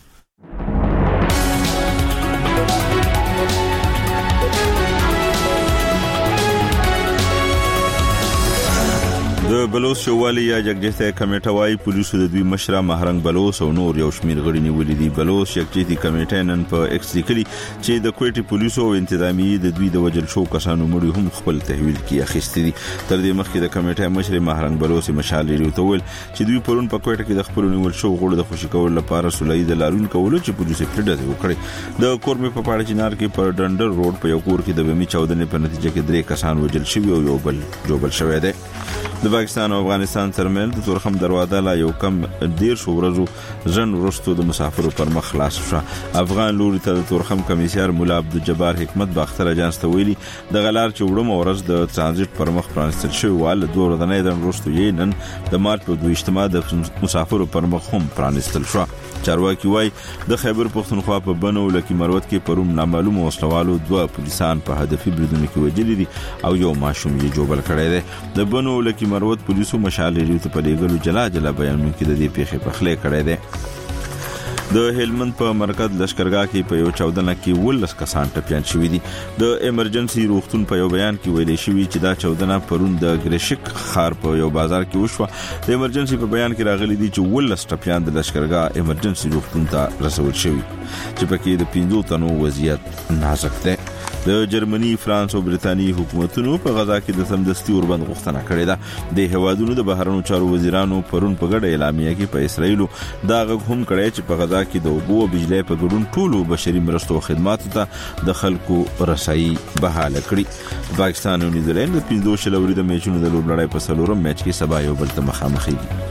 د بلوچ شوالي یا جګجهته کمیټه وايي پولیسو د دوی مشره مهرنګ بلوچ او نور یو شمیر غړي نیولې دي. بلوچ جګجهتي کمیټه نن په ایکس لیکلي چې د کوټي پولیسو او انتظامی د دوی د وجل شو کسانو مړي هم خپل تحویل کې اخیستي دي. تر دې مخکې د کمیټه مشره مهرنګ بلوچ مشال لري ته ویل چې دوی پرون په کوټه کې د خپل نیول شو غړو د خوشی کول لپاره سولې د لارون کول چې پولیسو پرېډه وکړي. د کورمه په پاړه چنار کې پر ډندر روډ په یو کور کې د بمی چودنې په نتیجه کې درې کسان وجل شوی او یو بل جوړ شوی دی. د پاکستان او افغانستان ترمنځ د تورخم دروازه لا یو کم ډیر شو ورځو ځن ورستو د مسافرو پر مخ خلاص شو. افغان لوري ته د تورخم کمیسیار مولا عبدالجبار حکمت باختر اجانس ته ویلي د غلار چوړم ورځ د ترانزیت پر مخ پرانستل شو وال دوه ورځې د ورستو یې نن د مارچ په دوه اجتماع د مسافرو پر مخ هم پرانستل شو. چارواکي وای د خیبر پختونخوا په بنو لکی مروت کې پروم نامعلوم وسلوالو دوه پولیسان په هدفي بریدونو کې وژل دي او یو ماشوم یې جوړل کړی دی. د بنو لکی مروت پولیسو مشال لري ته په لګلو جلا جلا بیانونه کې د دې پیښې په خله کړی دی. د هلمند په مرکز لشکرګاه کې په یو چودنه کې ولس کسان ټپيان شوي دي. د ایمرجنسي روغتون په یو بیان کې ویلي شوی چې دا چودنه پرون د ګریشک خار په یو بازار کې وشوه. د ایمرجنسي په بیان کې راغلي دي چې ولس ټپيان د لشکرګاه ایمرجنسي روغتون ته رسول شوی چې پکې د پینځو تنو وضعیت نازک دی. د جرمني، فرانس او برتانیې حکومتونو په غزا کې د سمدستي اوربند غوښتنه کړې ده. د هوادونو د بهرنیو چارو وزیرانو پرون په ګډه اعلامیه کې په اسرایل دا غږ هم کړی چې په غزا کې د اوبو او بجلی په ګډون ټولو بشري مرستو او خدماتو ته د خلکو رسایي بحاله کړي. پاکستان او نیوزیلند د پنځه شل اوري د میچونو د لوبلړۍ په څلورم میچ کې سبا یو بل ته مخامخ دي.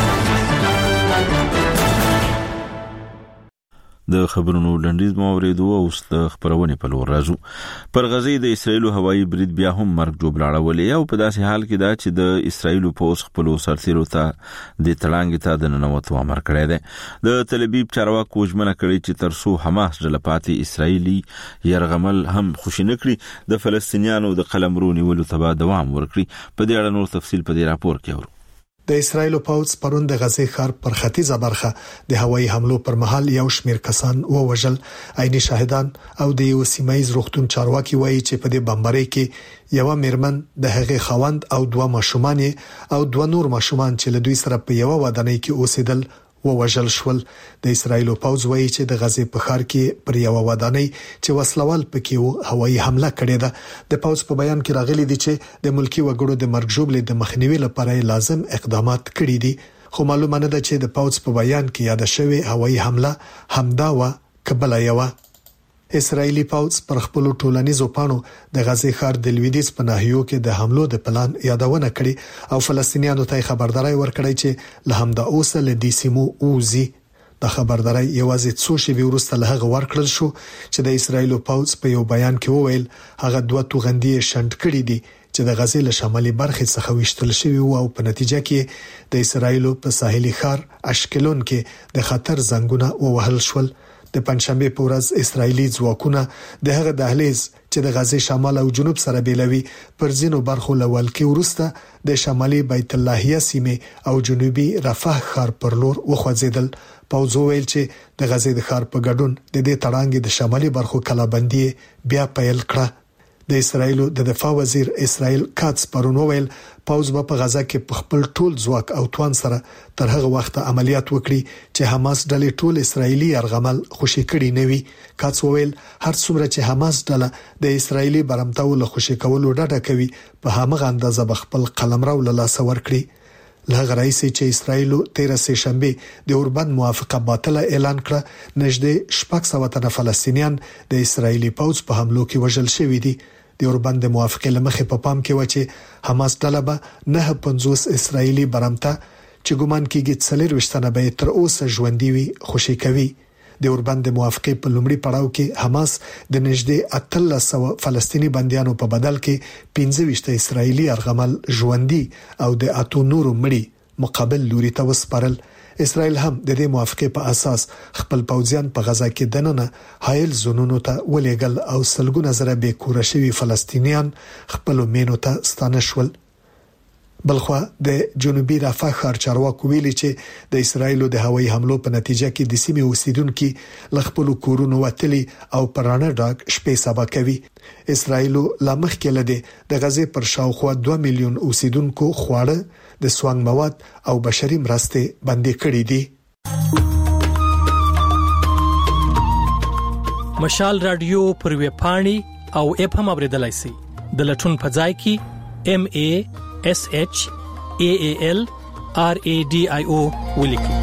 د خبرونو لنډیز مو اوریدو او د خبرونه په لور راځو. پر غزې د اسرایل هوایي برید بیا هم مرګ جوړلاړولې او په داسې حال کې دا چې د اسرایل پوس خپل سرتیرو ته د تړانګ ته د ننوتو امر کړی دی. د تل ابیب چارواکو ژمنه کړې چې ترسو حماس ډله پاتې اسرایلی يرغمل هم خوشی نکړي د فلسطینیانو د قلمرو نیولو ته دوام ورکړي. په دې اړه نور تفصیل په دې راپور کې اورو. د اسرایل پوځ پرون د غزې ښار پر ختیځه برخه د هوایي حملو پر مهال یو شمیر کسان ووژل. عیني شاهدان او د یو سیمایي روغتون چارواکي وایي چې په دې بمبارۍ کې یو میرمن د هغې خوند او دوه ماشومان او دوه نور ماشومان چې له دوی سره په یو ودانۍ کې اوسېدل ووژل شول. د اسرایل پوځ وایي چې د غزې په ښار کې پر یو ودانۍ چې وسلوال پکې وو هوایي حمله کړې ده. د پوځ په بیان کې راغلي دي چې د ملکی وګړو د مرګ ژوبلې د مخنیوي لپاره لازم اقدامات کړي دي. خو معلومه نه ده چې د پوځ په بیان کې یاد شوی هوایي حمله همدا و کبل یو. اسرایلی پوځ پر خپل ټولنیزو پاڼو د غزې ښار د لویدیز په ناحیو کې د حملو د پلان یادونه کړې او فلسطینیانو ته خبرداري ورکړې چې له همدا اوسه له دې سیمو اوزي. د خبرداري یوازې څو شی ورسته له هغه ورکړل شو چې د اسرایل پوځ په یو بیان کې وویل هغه دوه توغندي شنډ کړي دي چې د غزې له شمالي برخې څخه وشتل شوی او په نتیجه کې د اسرایل په ساحلي ښار اشکلون کې د خطر زنګونه ووهل شول. د پنځشنبه په ورځ اسرایلی ځواکونه د هغه دهلیز چې د غزې شمال او جنوب سره بیلوي پر ځینو برخو لول کې ورسته د شمالي بیت اللهیه سیمه او جنوبي رفح ښار پر لور وخوځیدل. پوځ ویل چې د غزې د ښار په ګډون د دې تړانګې د شمالي برخو کلابندي بیا پیل کړه. د اسرایل د دفاع وزیر اسرائیل کاتس پرون ویل پوځ په غزا کې په خپل ټول ځواک او توان سره تر هغه وخت عملیات وکړي چې حماس ډلې ټول اسرایلی يرغمل خوشی کړي نه وي. کاتس ویل هر څومره چې حماس ډله د اسرایلی برمتاو له خوشی کولو ډډه کوي په هغه اندازه بخپل قلمرو له لاس ور کړی. لغه رئیس چې اسرایل تیره سه شنبه د اوربند موافقه باطله اعلان کړه نږدې شپږ سوه تنه فلسطینیان د اسرایلی پوځ په حملو کې وژل شوي دي. د اوربند موافقه لمخې په پام کې و چې حماس ډله به نه پنځوس اسرایلی برمته چې ګومان کېږي څلور وشتنه به تر اوسه ژوندۍ وي خوشی کوي. د اوربند موافقه په لومړي پړاو کې حماس د نږدې اتلس سوه فلسطینی بنديانو په بدل کې پنځه وشته اسرایلی ارغمل ژوندۍ او د اتو نورو مړي مقابل لوري ته وسپارل. اسرائیل هم د دې موافقه په اساس خپل پوځیان په غزا کې دننه حایل زونونو ته ولېګل او سلګونه زره به کور شوی فلسطینیان خپل مینو ته ستانه شول. بلخوا د جنوبي رافح ښار چارواکو ویلي چې د اسرایل د هوایي حملو په نتیجه کې د سیمې اوسیدونکو لخپل کورونو وتلي او پرانه ډاک شپې سبا کوي. اسرایل لا مخکې لده د غزه پر شاوخوا دوه میلیون اوسیدونکو خواړه د سوانګ مواد او بشري مرستې بندي کړې دي. مشال رادیو پر ویب پاڼې او اپ هم اوریدلای شئ. د لټون په ځای کې ام ای اس ایچ ای ای ال آر ای ډي آی او ولیکئ.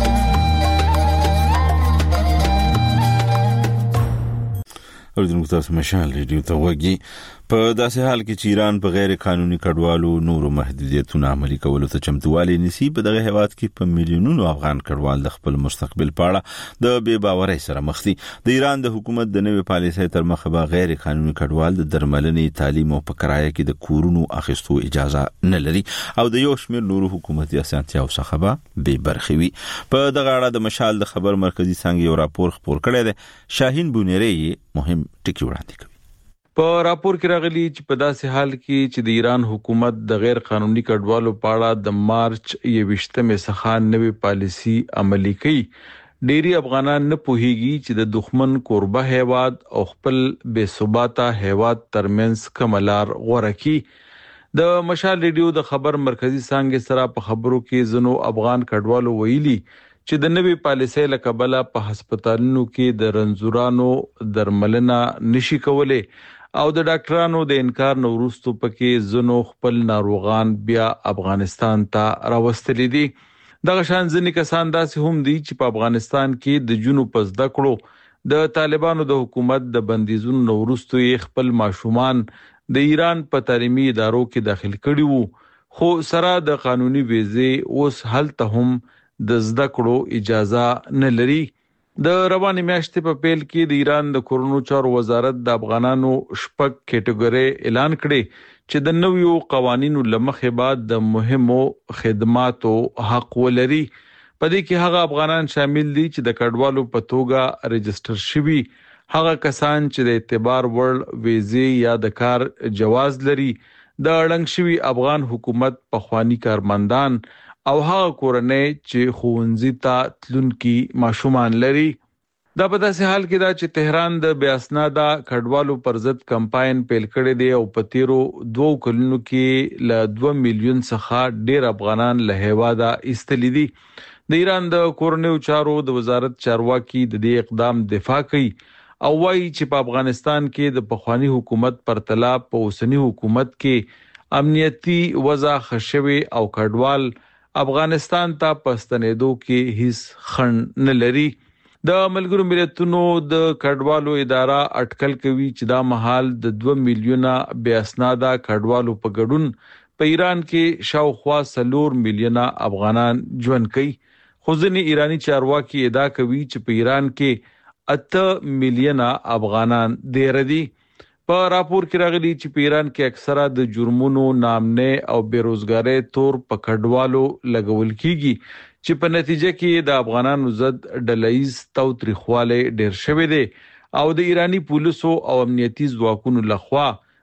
اوریدونکو تاسو مشال ریډیو ته وګورئ. په داسې حال کې چې ایران په غیر قانوني کډوالو نورو محدودیتونو عملي کولو ته چمتووالی نیسي، په دغه هیواد کې په میلیونونو افغان کډوال د خپل مستقبل په اړه د بې باورۍ سره مخ دي. د ایران د حکومت د نوې پالیسۍ تر مخه به غیر قانوني کډوال د درملنې، تعلیم او په کرایه کې د کورونو اخیستو اجازه نه لري او د یو شمېر نورو حکومتي اسانتیاو څخه به بې برخې وي. په دغه اړه د مشال د خبر مرکزی څنګه یو راپور خپور کړی دی. شاهین بونیری مهم ټکی وړاندې کوي. په راپور کې راغلي چې په داسې حال کې چې د ایران حکومت د غیر قانوني کډوالو په اړه د مارچ یوویشتمې څخه نوې پالیسي عملي کوي، ډېری افغانان نه پوهیږي چې د دښمن کوربه هیواد او خپل بې ثباته هیواد ترمنځ کوم لار غوره کړي. د مشال ریډیو د خبر مرکزی څنګه سره په خبرو کې زنو افغان کډوالو ویلي چې د نوې پالیسۍ له کبله په هسپتالونو کې د رنځورانو درملنه نشي کولای او د ډاکټرانو د انکار نو وروسته پکې زنو خپل ناروغان بیا افغانستان ته راوستلي دي. دغه شان ځینې کسان داسې هم دي چې په افغانستان کې د جنوب په زده کړو د طالبانو د حکومت د بندیزونو نو وروسته خپل ماشومان د ایران په تعلیمي ادارو کې داخل کړي وو، خو سره د قانوني ویزې اوس هلته هم د زده کړو اجازه نه لري. د روانې میاشتې په پیل کې د ایران د کورونو چارو وزارت د افغانانو شپږ کټګوري اعلان کړي چې د نویو قوانینو لمخې بعد د مهمو خدماتو حق ولري. په دې کې هغه افغانان شامل دي چې د کډوالو په توګه رجسټر شوي، هغه کسان چې د اعتبار وړ ویزې یا د کار جواز لري، د اړنګ شوي افغان حکومت پخوانی کارمندان او هغه کورنۍ چې ښوونځي ته تلونکي ماشومان لري. دا په داسې حال کې دا چې تهران د بې اسناده کډوالو پر ضد کمپاین پیل کړی دی او په تیرو دوو کلونو کې له دوه میلیون څخه ډېر افغانان له هیواده ایستلي دي. د ایران د کورنیو چارو د وزارت چارواکي د دې اقدام دفاع کوي او وایي چې په افغانستان کې د پخوانی حکومت پرتله په اوسنی حکومت کې امنیتي وضع ښه شوې او کډوال افغانستان ته پستنېدو کې هیڅ خنډ نه لري. د ملګرو ملتونو د کډوالو اداره اټکل کوي چې دا مهال د دوه میلیونه بې اسناده کډوالو په ګډون په ایران کې شاوخوا څلور میلیونه افغانان ژوند کوي. خو ځینې ایرانی چارواکي ادعا کوي چې په ایران کې اته میلیونه افغانان دېره دي. په راپور کې راغلي چې په ایران کې اکثره د جرمونو، نامنه او بیروزګاری تور په کډوالو لګول کیږي چې په نتیجه کې د افغانانو ضد ډلهیز تاوتریخوالی ډیر شوی دی او د ایرانی پولیسو او امنیتي ځواکونو لخوا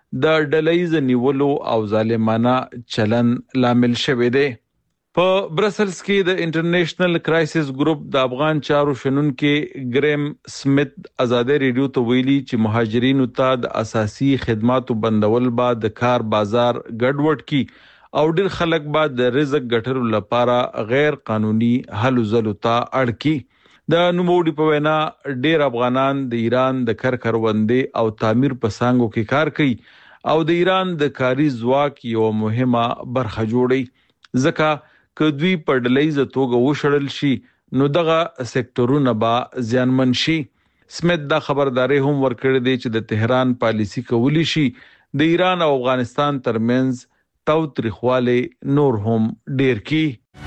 د ډلهیز نیولو او ظالمانه چلن لامل شوی دی. په برسلز کې د انټرنیشنل کرایسس ګروپ د افغان چارو شنونکو ګریم سمیت ازادي ریډیو ته ویلي چې مهاجرینو ته د اساسي خدماتو بندول بعد د کار بازار ګډوډ کی او ډیر خلک بعد د رزق ګټلو لپاره غیر قانوني حل زلو ته اړ کی. د نوموړي په وینا ډیر افغانان د ایران د کر کروندې او تعمیر په سانګو کې کار کوي او د ایران د کاري ځواک یو مهمه برخه جوړي، ځکه که دوی په ډلهیزه توګه وشړل شي نو دغه سکتورونه به زیانمن شي. سمیت دا خبرداري هم ورکړې دی چې د تهران پالیسی کولی شي د ایران او افغانستان ترمنځ تاوتریخوالی نور هم ډیر کی.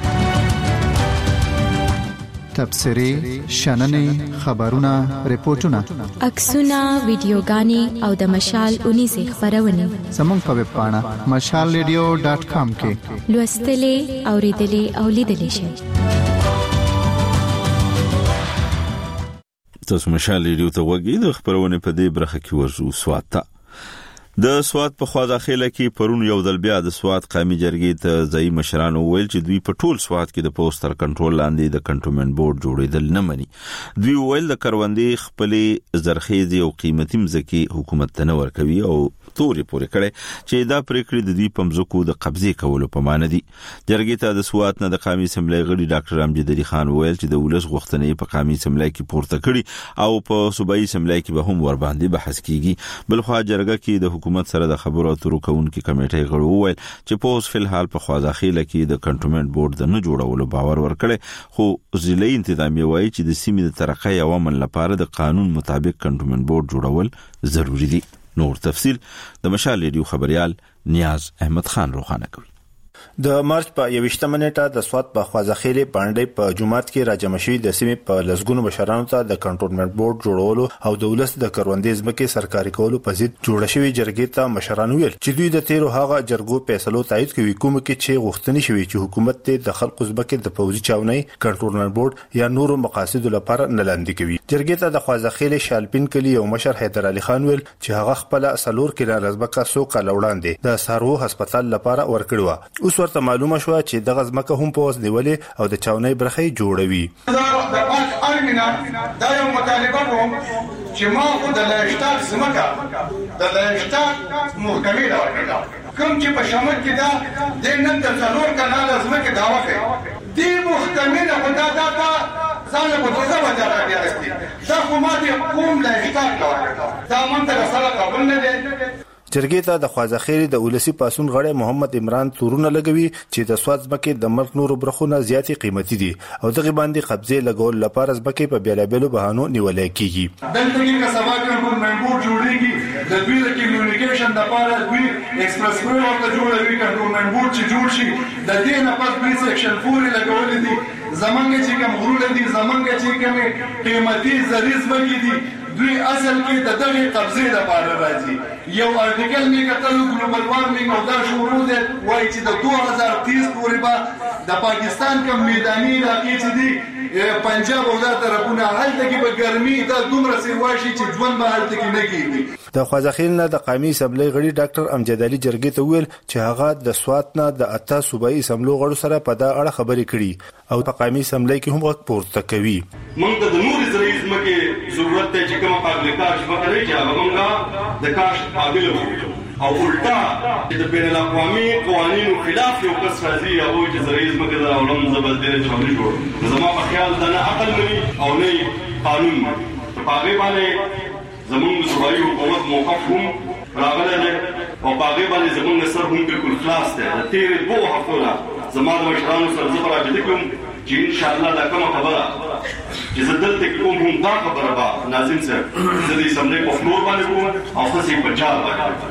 تبصري، شننې، خبرونه، ریپورتونه، عکسونه، ویډیوګانې او د مشال اونیزه خبرونه زموږ په ویب پاڼه مشال ریډیو ډاټ کام کې لوستلې، اوریدلې او لیدلې شئ. تاسو مشال ریډیو ته وګورئ. د خبرونه په دې برخه کې ورزو سواته د سواد په خوا داخله کې پرون یو ځل بیا د سواد قومي جرګې ته ځای مشرانو ویل چې دوی په ټول سواد کې د پوسټر کنټرول لاندې د کنټونمنت بورډ جوړېدل نه مني. دوی ویل د کروندې خپلې زرخیزي او قیمتي مځکې حکومت ته نه ورکوي او توري پورې کړي چې دا پریکړې د دوی په مځکو د قبضې کولو په معنی دي. جرګې ته د سواد نه د قومي اسمبلی غړي ډاکټر امجد علي خان ویل چې د ولس غوښتنې په قومي اسمبلی کې پورته کړي او په صوبایي اسمبلی کې به هم ور باندې بحث کیږي. بلخو جرګه کې د حکومت سره د خبرو اترو کوونکي کمیټې غړو وویل چې په اوس فلحال په خوا داخله کې د کنټونمنت بورډ د نه جوړولو باور ورکړي، خو ضلعي انتظامیه وایي چې د سیمې د ترقۍ او امن لپاره د قانون مطابق کنټونمنت بورډ جوړول ضروری دي. نور تفصيل د مشال ریډیو خبريال نیاز احمد خان روخانه کوي. د مارچ په یوشتمه نیټه د سواد په خوازخیلې باندې په جمعات کې راجمع شوی د سیمې په لسګونو بشرانو ته د کنټونمنت بورډ جوړولو او د ولس د کروندې ځمکې سرکاري کولو په ضد جوړ شوی جرګې ته مشرانو ویل چې دوی د تیرو هغه جرګو فیصلو تایید کوي کوم کې چې غوښتنې شوی چې حکومت ته د خلکو ځمکې د پوزي چاونۍ کنټونمنت بورډ یا نورو مقاصد لپاره نه لاندې کوي. جرګې ته د خوازخیلې شالپین کلی یو مشر حیدر علي خان ویل چې هغه خپل سلور کله ځمکه سوق لوړاندې د سارو هسپتال لپاره ورکړو. اوس ورته معلومه شو چې دغه ځمکه هم په اوس نیولې او د چاونۍ برخه جوړوي. د پاک ارمینا دا یو مطالبه کوم چې ما خو د لایشتاک ځمکه د لایشتاک محکمې دا ورکړه کوم چې په شمال کې دا د نن د څلور کانال ځمکه دا وکړه دې محکمې نه خدا دا دا ځان په توګه وځه راځي دا خو ما دې کوم لایشتاک دا ورکړه دا مونږ ته سره قبول نه دي. جرګې ته د خوازخیلې د ولسی پاسون غړی محمد عمران تورونه لګوي چې د سواد ځمکې د ملک نورو برخو نه زیاتې قیمتي دي او دغه باندې قبضه لګول لپاره ځمکې په بیلابېلو بهانو نیولای کیږي. دلته کې که سبا کنټونمنت بورډ جوړیږي د دوی د کمیونیکیشن لپاره دوی ایکسپریس وے ورته جوړوي کنټونمنت بورډ چې جوړ شي د دې نه پس دوی سیکشن فور لګولې دي زمونږ چې کوم غرونه دي زمونږ چې کوم قیمتي زری ځمکې دي دوی اصل کې د دغه قبضې لپاره راځي. یو ارټیکل می کتل ګلوبل وارمینګ او دا شروع ده وایي چې د دوه هزار تیس پورې به د پاکستان کوم میداني علاقې چې دي پنجاب او دا طرفونه هلته کې به ګرمي دا دومره سیواشي چې ژوند به هلته کې نه کیږي. د خوازخیل نه د قومي اسمبلی غړي ډاکټر امجد علي جرګې ته ویل چې هغه د سواد نه د اته صوبایي اسمبلو غړو سره په دا اړه خبرې کړي او په قومي اسمبلی کې هم غږ پورته کوي. موږ د نوري زرعي ځمکې ضرورت دی چې کومه قابل کار ځمکه لري چې هغه موږ د کاشت قابل وو او الټا چې د بین الاقوامي قوانینو خلاف یو کس راځي او چې زرعي ځمکه د اولم زبر دې چې موږ جوړ زما په خیال دا نه عقل مني او نه قانون په هغه باندې زمونږ صوبایي حکومت موقف هم راغلی دی او په هغې باندې زمونږ سر هم بالکل خلاص دی. د تېرې دوو هفتو نه زما د مشرانو سره زه به رابطه کوم چې انشاءالله دا کومه خبره چې زه دلته کې کوم هم دا خبره به ناظم صاحب زه د اسمبلۍ په فلور باندې کوم او ښځې په جال باندې.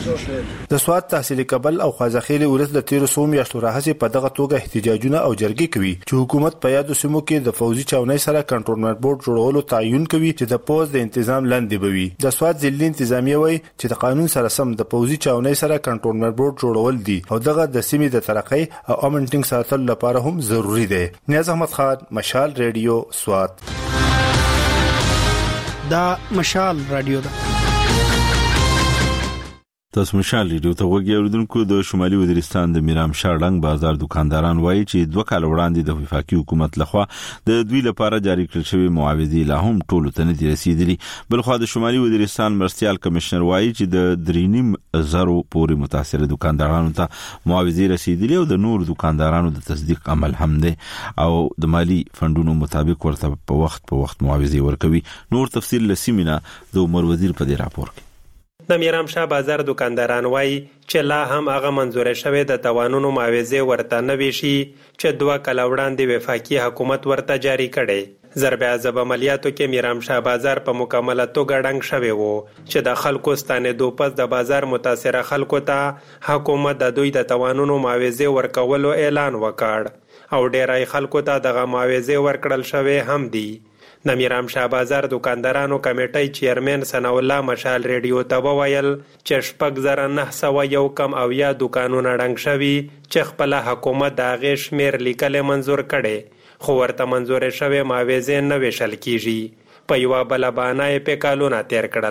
د سواد تحصیلي کابل او خوازخیلې ولس د تیرو څو میاشتو راهیسې په دغه توګه احتجاجونه او جرګې کوي چې حکومت په یادو سیمو کې د فوزي چاونۍ سره کنټونمنت بورډ جوړولو تعین کوي چې د پوز د تنظیم لاندې بوي. د سواد ضلعي انتظامیه وایي چې د قانون سره سم د فوزي چاونۍ سره کنټونمنت بورډ جوړول دي او دغه د سیمې د ترقۍ او امن ټینګ ساتلو لپاره هم ضروری دی. نیاز احمد خان، مشال ریډیو، سواد. دا مشال رادیو ده. تاسو مشال ریډیو ته وګورئ. اوریدونکو د شمالي وزیرستان د میرام شارډنګ بازار دکانداران وایي چې دوه کال وړاندې د وفاقي حکومت لخوا د دوی لپاره جاری کړل شوی معاوضې لا هم ټولو ته نه دي رسیدلي. بلخو د شمالي وزیرستان مرستيال کمشنر وایي چې د درینیم زرو پورې متاثر دکاندارانو ته معاوضې رسیدلي او د نور دکاندارانو د تصدیق عمل هم دی او د مالی فندونو مطابق ورته په وخت په وخت معاوضې ورکوي. نور تفصیل لسیمینه د عمر وزیر په دې راپور کې. د میرام شاه بازار دکانداران وایي چې لا هم هغه منظور شوی د توانونو معاوضې ورته نه ویشي چې دوه کال وړاندې وفاقي حکومت ورته جاری کړي. ضرب عذاب عملیاتو کې میرام شاه بازار په مکمله توګه ډنګ شوی وو چې د خلکو ستانېدو پس د بازار متاثره خلکو ته حکومت د دوی د توانونو معاوضې ورکولو اعلان وکړ او ډیری خلکو ته دغه معاوضې ورکړل شوی هم دي. د میرام شاه بازار دکاندارانو کمیټې چیرمن ثنا الله مشال ریډیو ته وویل چې شپږ زره نه سوه یو کم او یا دکانونه ډنګ شوي چې خپل حکومت د هغې شمېر لیکلی منظور کړی خو ورته منظور شوی معاوضې نه ویشل کیږي. په یوه بله بهانه یې پې کالونه تېر کړل.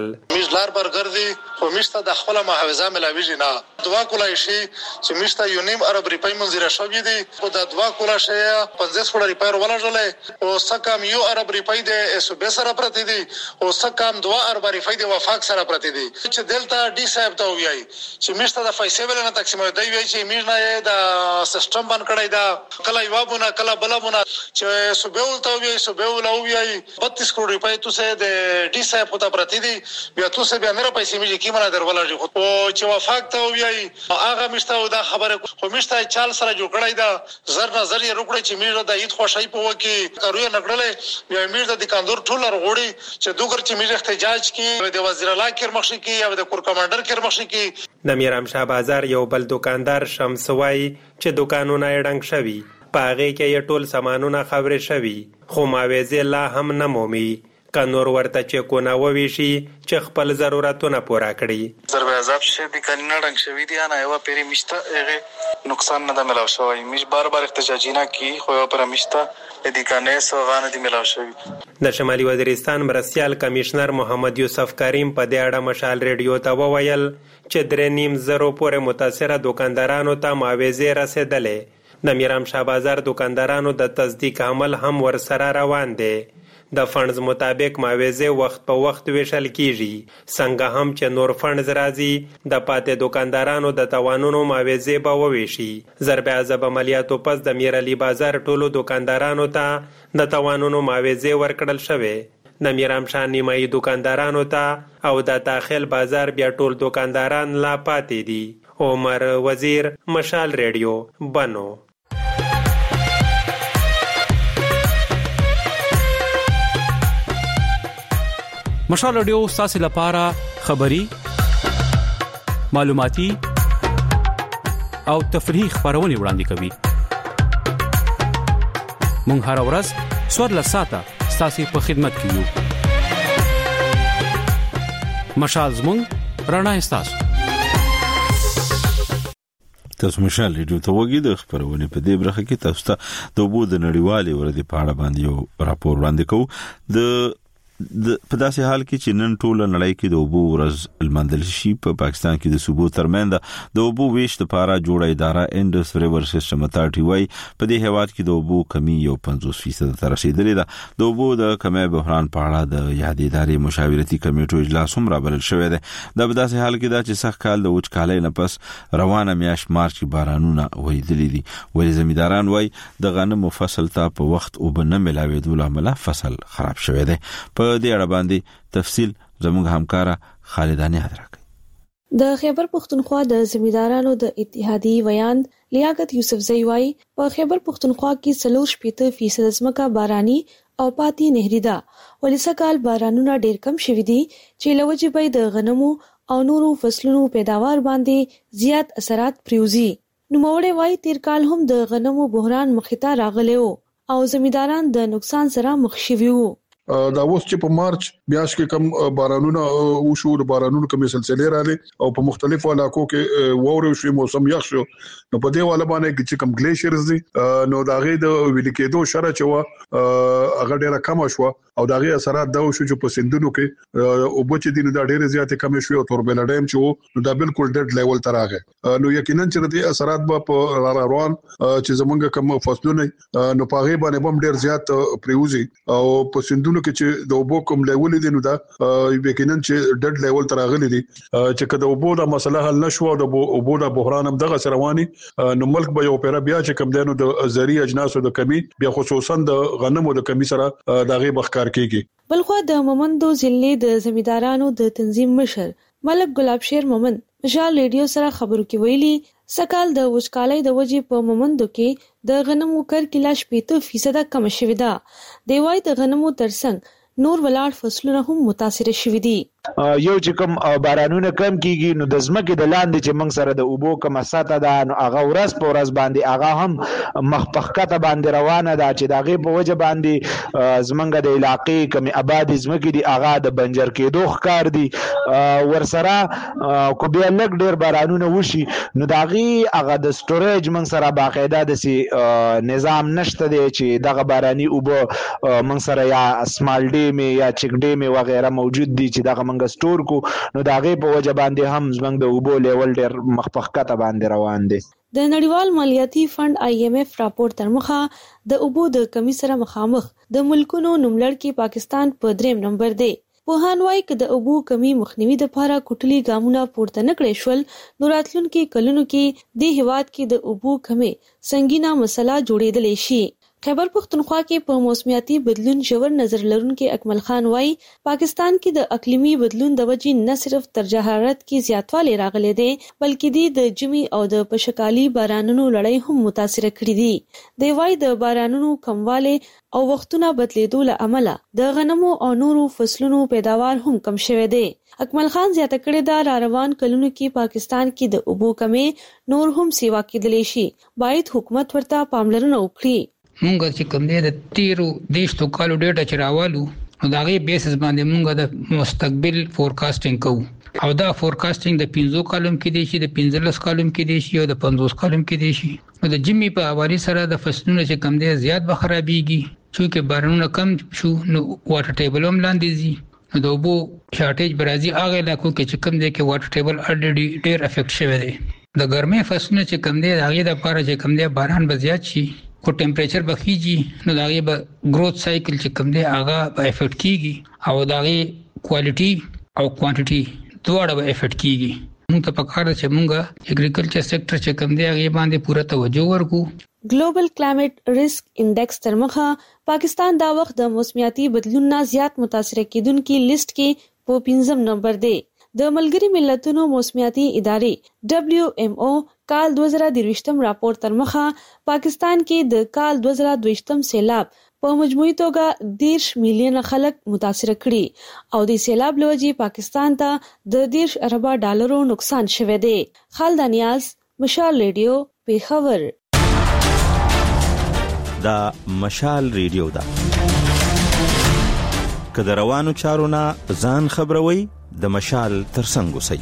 میجلار برګر دی خو میشته د خپل محافظه ملاویږي نه دوا کولای شي چې میشته یو نیم ارب ریپای منځره شوې دي خو د دوا کولا شي پنځه سو ریپای ولړلې او سکم یو ارب ریپای د اس بي سره پرتی دي او سکم دوا ارب ریپای د وفاق سره پرتی دي چې دلته ډي صاحب ته وایي چې میشته د پیسې ولنه تقسیم دی وایي چې میژنه د سیستم باندې کړی دا کله یوابونه کله بلبونه چې صوبول ته وایي صوبول او وایي بتیس کروڑ روپۍ تو سه د ډي صاحب ته پرتی دي بیا تو سه بیا نه پیسې میږي کی مله درولږي او چې وفاق ته وایي هغه میشته دا خبره خو میشته چال سره جوړ کړی دا زر نظر یې روکړی چې میژه د ایت خوشای په وکی کاروي نګړلې بیا میژه د کاندور ټولر غوړي چې دوګر چې میژه احتجاج کی د وزیر اعلی کیر مخشي کی او د کور کمانډر کیر مخشي کی د میرام شاه بازار یو بل دکاندار شمسوای چې دکانونه یې ډنګ شوي پاغه کې یې ټول سامانونه خبرې شوي خو ماویزه لا هم نه مومي کانور ورته چې کو نه وویشي چې خپل ضرورتونه پوره کړي ضرب عذاب شه د کانونه ډنګ شوي دي انا یو پیری مشته هغه نقصان نه د ملاو شوی مش بار بار احتجاجینا کی خو یو پر مشته د کانې سوغانه دی ملاو شوی د شمالي وزیرستان مرستيال کمشنر محمد یوسف کریم په دې اړه مشال ریډیو ته وویل چې درې نیم زرو پورې متاثره دکاندارانو ته معاوضه رسیدلې د میرام شاه بازار دکاندارانو د تصدیق عمل هم ورسره روان دي د فنډز مطابق معاوضه وخت په وخت ویشل کیږي څنګه هم چې نور فنډز راځي د پاتې دکاندارانو د توانونو معاوضه به وویشي ضرب عذاب عملیاتو پس د میرعلی بازار ټولو دکاندارانو ته د توانونو معاوضه ورکړل شوې د میرام شاه نیمایي دکاندارانو ته او د داخل بازار بیا ټول دکانداران لا پاتې دي عمر وزیر مشال ریډیو بنو مشال رادیو ستاسو لپاره خبری معلوماتي او تفریحي خبرونه وړاندې کوي مونږ هر ورځ څوار لساته ستاسو په خدمت کې یو مشال زمونږ رڼا ستاسو تاسو مشال ریډیو ته وګورئ د خبرونه په دې برخه کې تاسو ته د وبو د نړیوالې ورځې په اړه باندې یو راپور وړاندې کوو د د په داسې حال کې چې نن ټول نړۍ کې د اوبو ورځ المندل شي په پاکستان کې د صوبو ترمنځ د اوبو ویش لپاره جوړه اداره انډس ریور سیستم اتارټي وای په دې هیواد کې د اوبو کمی یو پنځوس فیصد ته رسیدلې ده د اوبو د کمی بحران په اړه د یادې ادارې مشاورتي کمیټو اجلاس هم رابلل شوی دی د په داسې حال کې دا چې سخت کال د وچکالۍ نه پس روانه میاشت مارچ کې بارانونه وریدلې دي ولې زمینداران وای د غنمو فصل ته په وخت او بنه ملاوېدو لامل فصل خراب شوی دی په دې اړه باندې تفصیل زموږ همکارا خالدانه حضرت د خیبر پختونخوا د زمیندارانو د اتحادیې ویان لیاقت یوسف زیوای په خیبر پختونخوا کې څلور شپږ فیصد ځمکه باراني او پاتې نهري ده ولې سکهال بارانونه ډېر کم شوي دي چې لوجې به د غنمو او نورو فصلونو پیداوار باندې زیات اثرات پریوزي نو موړې وای تیر کال هم د غنمو بحران مخې ته راغلی او زمینداران د نقصان سره مخ شوي وو دا اوس چې په مارچ میاشت کې کم بارانونه وشو د بارانونو کومې سلسله راغلي او په مختلفو علاقو کې ووري شو موسم یخ شو نو په دې والا باندې چې کم ګلیشرز دي نو دا غي د ویل کېدو شره چې وا هغه ډیره کم شو او دا غي اثرات دا شو چې په سندونو کې او بچ دي نو دا ډیره زیاتې کم شو او توربل ډیم چې نو دا بالکل ډډ لیول ته راغی نو یقینا چې دې اثرات به په روان چې زمونږ کوم فصلونه نو په غي باندې هم ډیر زیات پریوزي او په سندونو کې چې د اوبو کوم لیول دي نو دا یقینا چې ډډ لیول تر راغلي دي چې کله اوبو دا مسله حل نشو د اوبو د بحران هم دغه سرواني نو ملک به یو پیرا بیا چې کم دینو د زری اجناسو د کمی بیا خصوصا د غنمو د کمی سره دغه بخکار کیږي بلخو د مومندو ضلع د زمیندارانو د تنظیم مشر ملک ګلاب شیر مومند مشال ریډیو سره خبرو کې ویلي سکهال د وچکالۍ د وجې په مومندو کې د غنمو کرکیله شپږ فیصد کم شوې ده دی وای د غنمو ترڅنګ نور ولاړ فصلونه هم متاثر شوي دي یو چې کوم بارانونه کم کیږي نو د ځمکې د لاندې چې موږ سره د اوبو کوم ساته ده نو هغه ورځ په ورځ باندې هغه هم مخپخکته باندې روانه ده چې دغه په وجه باندې زمونږ د علاقې کوم آباد ځمکې دي هغه د بنجر کېدو ښکار دي ورسره کو بیا لګ ډیر بارانونه وشي نو دغه هغه د سټوریج موږ سره باقاعده د نظام نشته دی چې دغه باراني اوبو موږ سره یا سمال ډیم یا چک ډیم وغیرہ موجود دي چې دغه موږ منګ سٹور کو نو داغه په وجه باندې هم زمنګ د اوبو لیول ډیر مخفقته باندې روان دي. د نړیوال مالیاتي فند آی ایم ایف راپور تر مخه د اوبو د کمی سره مخامخ د ملکونو نوملړ کې پاکستان په دریم نمبر دی. په هانوای کې د اوبو کمی مخنیوي لپاره کوټلي ګامونه پورته نکړې شول نو راتلونکي کلونو کې د هیواد کې د اوبو کمی سنگینه مسله جوړېدلې شي. خیبر پختونخوا کې په موسمیاتي بدلون ژور نظر لرونکي اکمل خان وايي پاکستان کې د اقلیمي بدلون د وجې نه صرف درجه حرارت کې زیاتوالی راغلی دی بلکې د جمی او د پشکالي بارانونو لړۍ هم متاثر کړي دي. دی وايي د بارانونو کموالی او وختونه بدلیدو له امله د غنمو او نورو فصلونو پیداوار هم کم شوی دی. اکمل خان زیاته کړې ده را روان کلونو کې پاکستان کې د اوبو کمی نور هم سیوا کېدلی شي. باید حکومت ورته پاملرنه وکړي. مونږ چې کوم دی د تیرو دیشتو کالو ډیټا چې راوالو نو د هغې بیسس باندې مونږ د مستقبل فورکاسټینګ کوو او دا فورکاسټینګ د پنځو کالم کې دی شي د پنځلس کالم کې دی شي او د پنځوس کالم کې دی شي. نو د جمی په حواله سره د فصلونو چې کم دی زیات به خرابېږي چې بارانونه کم شو نو واټر ټیبل هم لاندې ځي نو د اوبو شارټیج برازي هغه علاقو کې چې کم دی کې واټر ټیبل الریډي ډیر افیکټ شوی دی. د ګرمۍ فصلونه چې کم دی هغه د لپاره چې کم دی باران به زیات شي کو ټمپریچر بخیږي نو داغه به گروث سایکل چې کوم دی هغه به افیکټ کیږي او داغه کوالټي او کوانټیټي دواړه به افیکټ کیږي. موږ ته پکاره چې موږ اګریکلچر سېکټر چې کوم دی هغه باندې پوره توجه ورکو. ګلوبل کلایمټ ریسک انډیکس تر مخه پاکستان دا وخت د موسمیاتي بدلون نه زیات متاثر کیدونکو لیست کې په پنځم نمبر دی. د ملګری ملتونو موسمیاتي ادارې دبليو ایم او کال دوه زره دویشتم راپور تر مخه پاکستان کې د کال دوه زره دویشتم سیلاب په مجموعي توګه دیرش میلیون خلک متاثر کړي او د سیلاب لوجې پاکستان ته د دیرش اربه ډالرو نقصان شوه دی. خالد نیاز، مشال ریډیو، پیښور. دا مشال ریډیو دا کله روانو چارو نه ځان خبروي د مشال ترڅنګ اوسئ.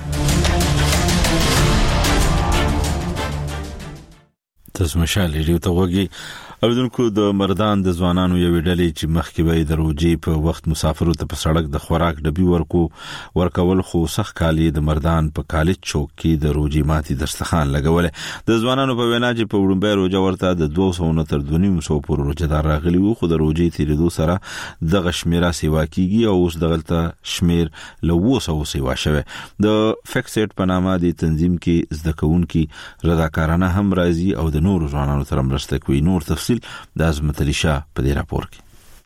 تاسو مشال ریډیو ته وګورئ. اوردونکو د مردان د ځوانانو یو ډلې چې مخکې به د روجي په وخت مسافرو ته په سړک د خوراک ډبي ورکو ورکول خو سخت کالی د مردان په کالج چوک کې د روجي ماتي دستخان لګول. د ځوانانو په وینا چې په وړومبه روجا ورته د دوه سوه تر دوه نیم سوه پورې روجدار راغلي وو خو د روجي تیریدو سره د غشمیره سیوا کیږي او اوس دغلته شمیر له اوه سوه سیوا شوه. د فکسټ په نامه د تنظیم کې زده کوونکي رضاکارانه هم راځي او د نور ځوانانو سره مرسته کوي. نور تفصیل د عظمت علي شاه په دې راپور کې.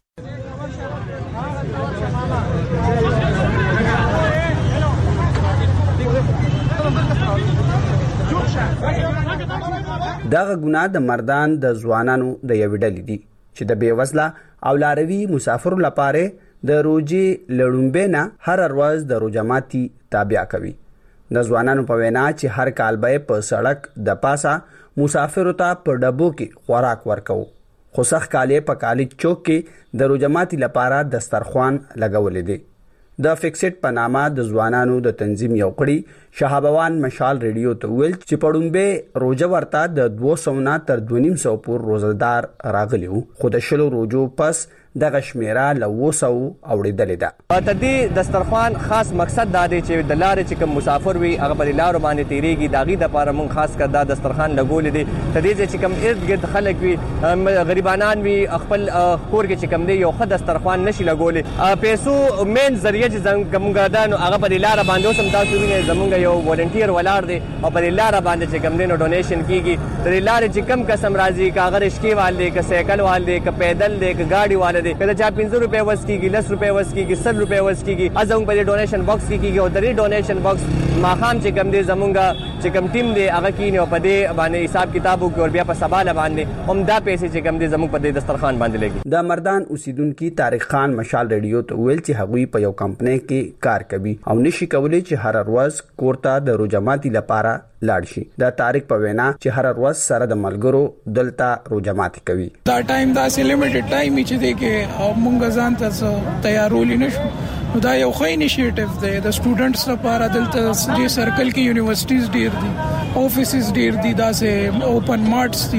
دغه ګناه د مردان د ځوانانو د یو ډلې دي چې د بیوزله او لاروي مسافرو لپاره د روجي لړومبه نه هر ورځ د روجماتي تابع کوي. د ځوانانو په وینا چې هر کال به په سړک د پاسه مسافرو ته په ډبو کې خوراک ورکو خو سخت کالې په کالج چوک کې د روجماتي لپاره دسترخوان لګولې دي. د فکسټ په نامه د ځوانانو د تنظیم یو کړي شهابوان مشال ریډیو ته ویل چې پړومبه روزه ورته د دوه سوه تر دوه نیم سوه پور روزدار راغلی وو خو د شلو روزو پس د غشمیره له اوه سوه اوړېدلې ده. د دې دسترخوان خاص مقصد دا دی چې د لارې چې کوم مسافر وي هغه په لارو باندې تیریږي د هغې دپاره موږ خاص کر دا دسترخوان لګولی دی. د دې ځای چې کوم ارد ګرد خلک وي غریبانان وي خپل کور کې چې کوم دی یو ښه دسترخوان نشي لګولی. پیسو مین ذریعه چې زموږ ده نو هغه په دې لاره باندې اوس هم تاسو وینئ زموږ یو والنټیر ولاړ دی او په دې لاره باندې چې کوم دی نو ډونیشن کېږي. د دې لارې چې کم قسم راځي که هغه رشکې وال دی که سایکل وال دی که پیدل دی که ګاډي والا دی که د چا پنځه روپۍ وس کېږي لس روپۍ وس کېږي سل روپۍ وس کېږي زموږ په دې ډونیشن باکس کې کېږي او د دې ډونیشن باکس ماښام چې کوم دی زموږ چې کوم ټیم دی هغه کینی او په دې باندې حساب کتاب وکړي او بیا په سبا باندې همدا پیسې چې کوم دی زموږ په دې دسترخوان باندې لګي. د مردان اوسیدونکو طارق خان مشال ریډیو ته ویل چې هغوی په یو کمپنۍ کې کار کوي او نشي کولای چې هر ورځ کورته د روجماتي لپاره لاړ شي. د طارق په وینا چې هر ورځ سره د ملګرو دلته روجماتي کوي. دا ټایم دا سي لیمیټډ ټایم چې دی کې مونږ ځان ته تیارول نشو. دا یو ښه انیشیټیو دی د سټوډنټس لپاره. دلته دې سرکل کې یونیورسيټیز ډیر دي، افیسز ډیر دي، دا سه اوپن مارټس دي.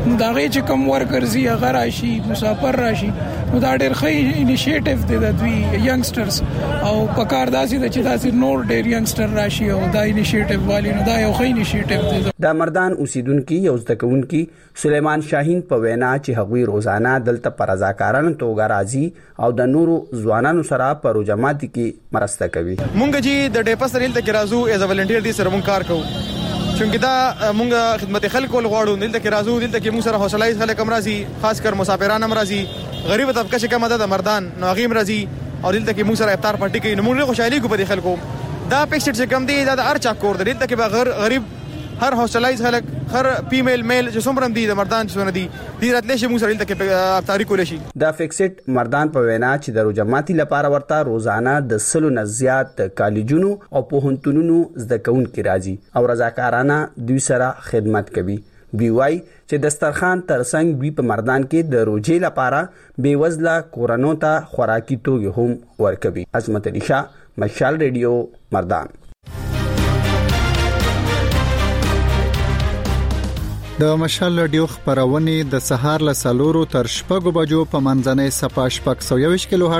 نو دا غي چې کم ورکرز یې هغه راشي مسافر راشي نو دا ډېر ښه انیشیټیو دی د دوی ینګسټرز او په کار داسې د چې داسې نور ډېر ینګسټر راشي او دا انیشیټیو والی نو دا یو ښه انیشیټیو دی. د مردان اوسیدونکو یو زده کوونکی سلیمان شاهین په وینا چې هغوی روزانه دلته پر رضاکارانه توګه راځي او د نورو ځوانانو سره په روجمات کې مرسته کوي. مونږ چې د ډیپس ریل ته کې راځو ایز ا ولنټیر دي سره مونږ کار کوو چونکه دا مونږ خدمت خلکو لغواړو دلته کې راځو دلته کې مونږ سره حوصله خلک هم راځي خاص کر مسافران هم راځي غریب طبقه چې کومه ده د مردان نو غیم راځي او دلته کې مونږ سره افطار پټي کوي نو مونږ خوشحالي کو په دې خلکو دا پکسټ چې کم دی دا د ارچا کور دی دلته کې به غریب هر حوصله خلک هر فیمیل میل چې څومره دي د مردان څونه دي دې راتلې شي موږ سره دلته کې افطاری کول شي. دا فکسټ مردان په وینا چې د روجماتي لپاره ورته روزانه د سلو نه زیات کالجونو او پوهنتونونو زده کوونکي راځي او رضاکارانه دوی سره خدمت کوي. بي واي چې دسترخوان ترڅنګ دوی په مردان کې د روجې لپاره بے وزله کورانو ته خوراکي توکي هم ورکوي. عظمت علي شاه، مشال ریډیو، مردان. د مشال ډیو خبرونه د سهار له سالورو تر شپږو بجو په منځنۍ صفه شپږ سوه یوویشت کیلو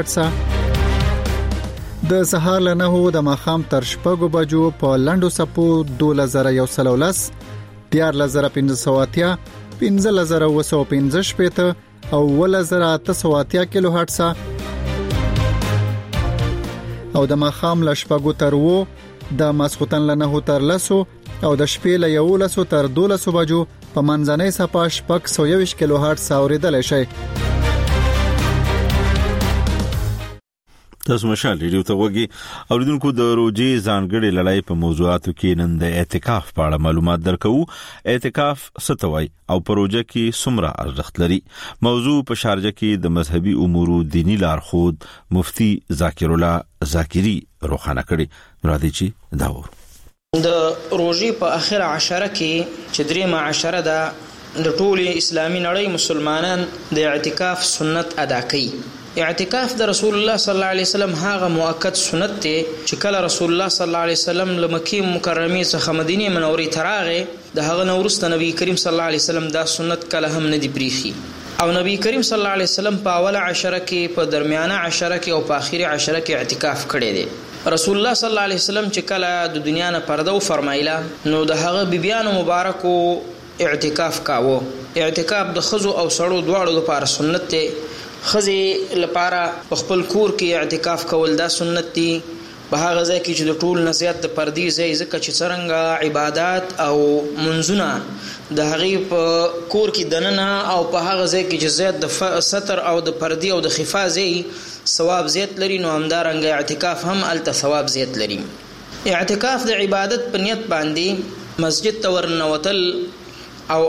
هرتز د سهار له نهو د ماښام تر شپږو بجو په لنډو صفو دوه زره یو سل ولس دیار لزره پنځه سوه اتیا پنځه لزره اوه سوه پنځه شپېته او اوه لزره اته سوه اتیا کیلو هرتز او د ماښام له شپږو تر اووه د ماسخوتن له نهو تر لسو او د شپې له یولسو تر دولسو بجو په منځنۍ صفه شپږ سوه یوویشت کیلو هرتز اوریدلای شئ. تاسو مشال ریډیو ته وګورئ. اوریدونکو د روجې ځانګړي لړۍ په موضوعاتو کې نن د اعتکاف په اړه معلومات درکو. اعتکاف څه ته وایي او په روجه کې څومره ارزښت لري؟ موضوع په شارجه کې د مذهبي امورو دینی لارښود مفتي ذاکر الله ذاکری روښانه کړي. مرادي چې دا ور د روزي په اخر عشره کې چې درېمه عشره ده د ټول اسلامي نړۍ مسلمانان د اعتکاف سنت ادا کوي. اعتکاف د رسول الله صلی الله علیه وسلم هغه مؤکد سنت دی چې کله رسول الله صلی الله علیه وسلم له مکه مکرمه څخه مدینه منورې ته راغی د هغه نورسته نبی کریم صلی الله علیه وسلم دا سنت کله هم نه دی پریخي او نبی کریم صلی الله علیه وسلم په اوله عشره کې په درمیانه عشره کې او په اخیری عشره کې اعتکاف کړی دی. رسول الله صلی الله علیه وسلم چې کله د دنیا نه پرده و فرمایله نو د هغه بیبیانو مبارکو اعتکاف کاوه. اعتکاف د خزو او سړو دواړو لپاره سنت دی. خزي لپاره په خپل کور کې اعتکاف کول دا سنت دی په هغه ځای کې چې د ټول نه زیات د پردې ځای ځکه چې څرنګه عبادت او منځونه د هغې په کور کې دننه او په هغه ځای کې چې زیات د ستر او د پردې او د خفا ځای ثواب زیات لري نو همدارنګه اعتکاف هم الته ثواب زیات لري. اعتکاف د عبادت په نیت باندې مسجد ته ورنوتل او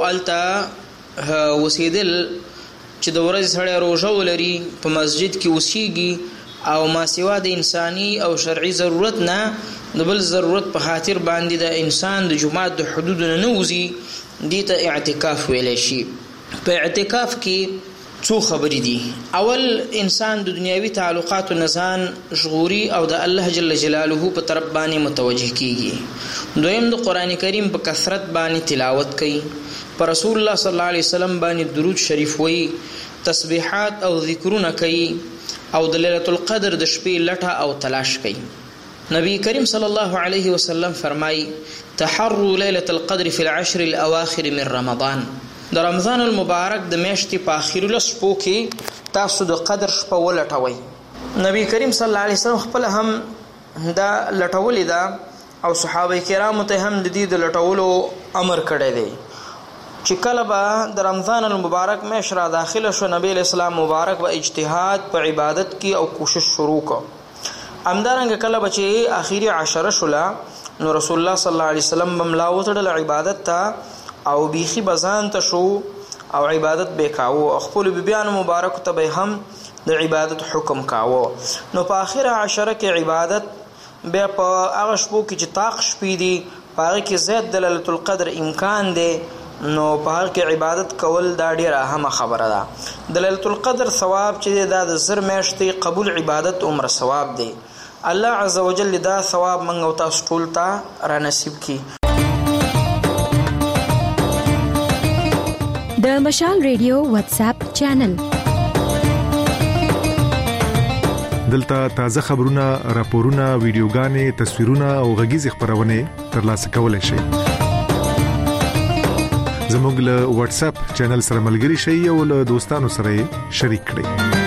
الته وسیدل چې د ورځې سړی روژه ولري په مسجد کې اوسیږي او ما سوا د انساني او شرعي ضرورت نه د بل ضرورت په خاطر باندې د انسان د جماعت د حدودو نه وځي دې ته اعتکاف ویلی شي. په اعتکاف کې څو خبرې دي. اول انسان د دنیاوي تعلقاتو نه ځان ژغوري او د الله جل جلاله په طرف باندې متوجه کیږي. دویم د قران کریم په کثرت باندې تلاوت کوي، پر رسول الله صلی الله علیه وسلم باندې درود شریف وایي، تسبیحات او ذکرونه کوي او د ليله القدر د شپې لټه او تلاش کوي. نبی کریم صلی الله علیه وسلم فرمای تحروا ليله القدر في العشر الاواخر من رمضان. د رمضان المبارک د میاشتې په اخیرو لسو کې تاسو د قدر شپه ولټوئ. نبی کریم صلی الله علیه وسلم خپل هم دا لټولې ده او صحابه کرامو ته هم د دې د لټولو امر کړی دی چې کله به د رمضان المبارک میاشت را داخله شو نبی اسلام مبارک و اجتهاد په عبادت کې او کوشش شروع کړ. همدارنګه کله به چې اخیری عشره شوله نو رسول الله صلی الله علیه وسلم بملا وتړل عبادت ته او بیخی بزان ته شو او عبادت به کاوه. خپل بیبیان مبارک ته به هم د عبادت حکم کاوه. نو په اخره عشره کې عبادت به په هغه شپو کې چې طاق شپې دي په هغه کې زیات د ليله القدر امکان دی نو په هغه کې عبادت کول دا ډیره اهمه خبره ده. د ليله القدر ثواب چې دا د زر میاشتې قبول عبادت عمر ثواب دی. الله عزوجل دا ثواب منغ او تاسو ټول ته را نصیب کړي. د د مشال ریډیو واتس اپ چینل. دلته تازه خبرونه، راپورونه، ویډیوګانې، تصویرونه او غږیز خبرونه ترلاسه کولای شئ. زموږ له واتس اپ چینل سره ملګري شئ او له دوستانو سره شریک کړئ.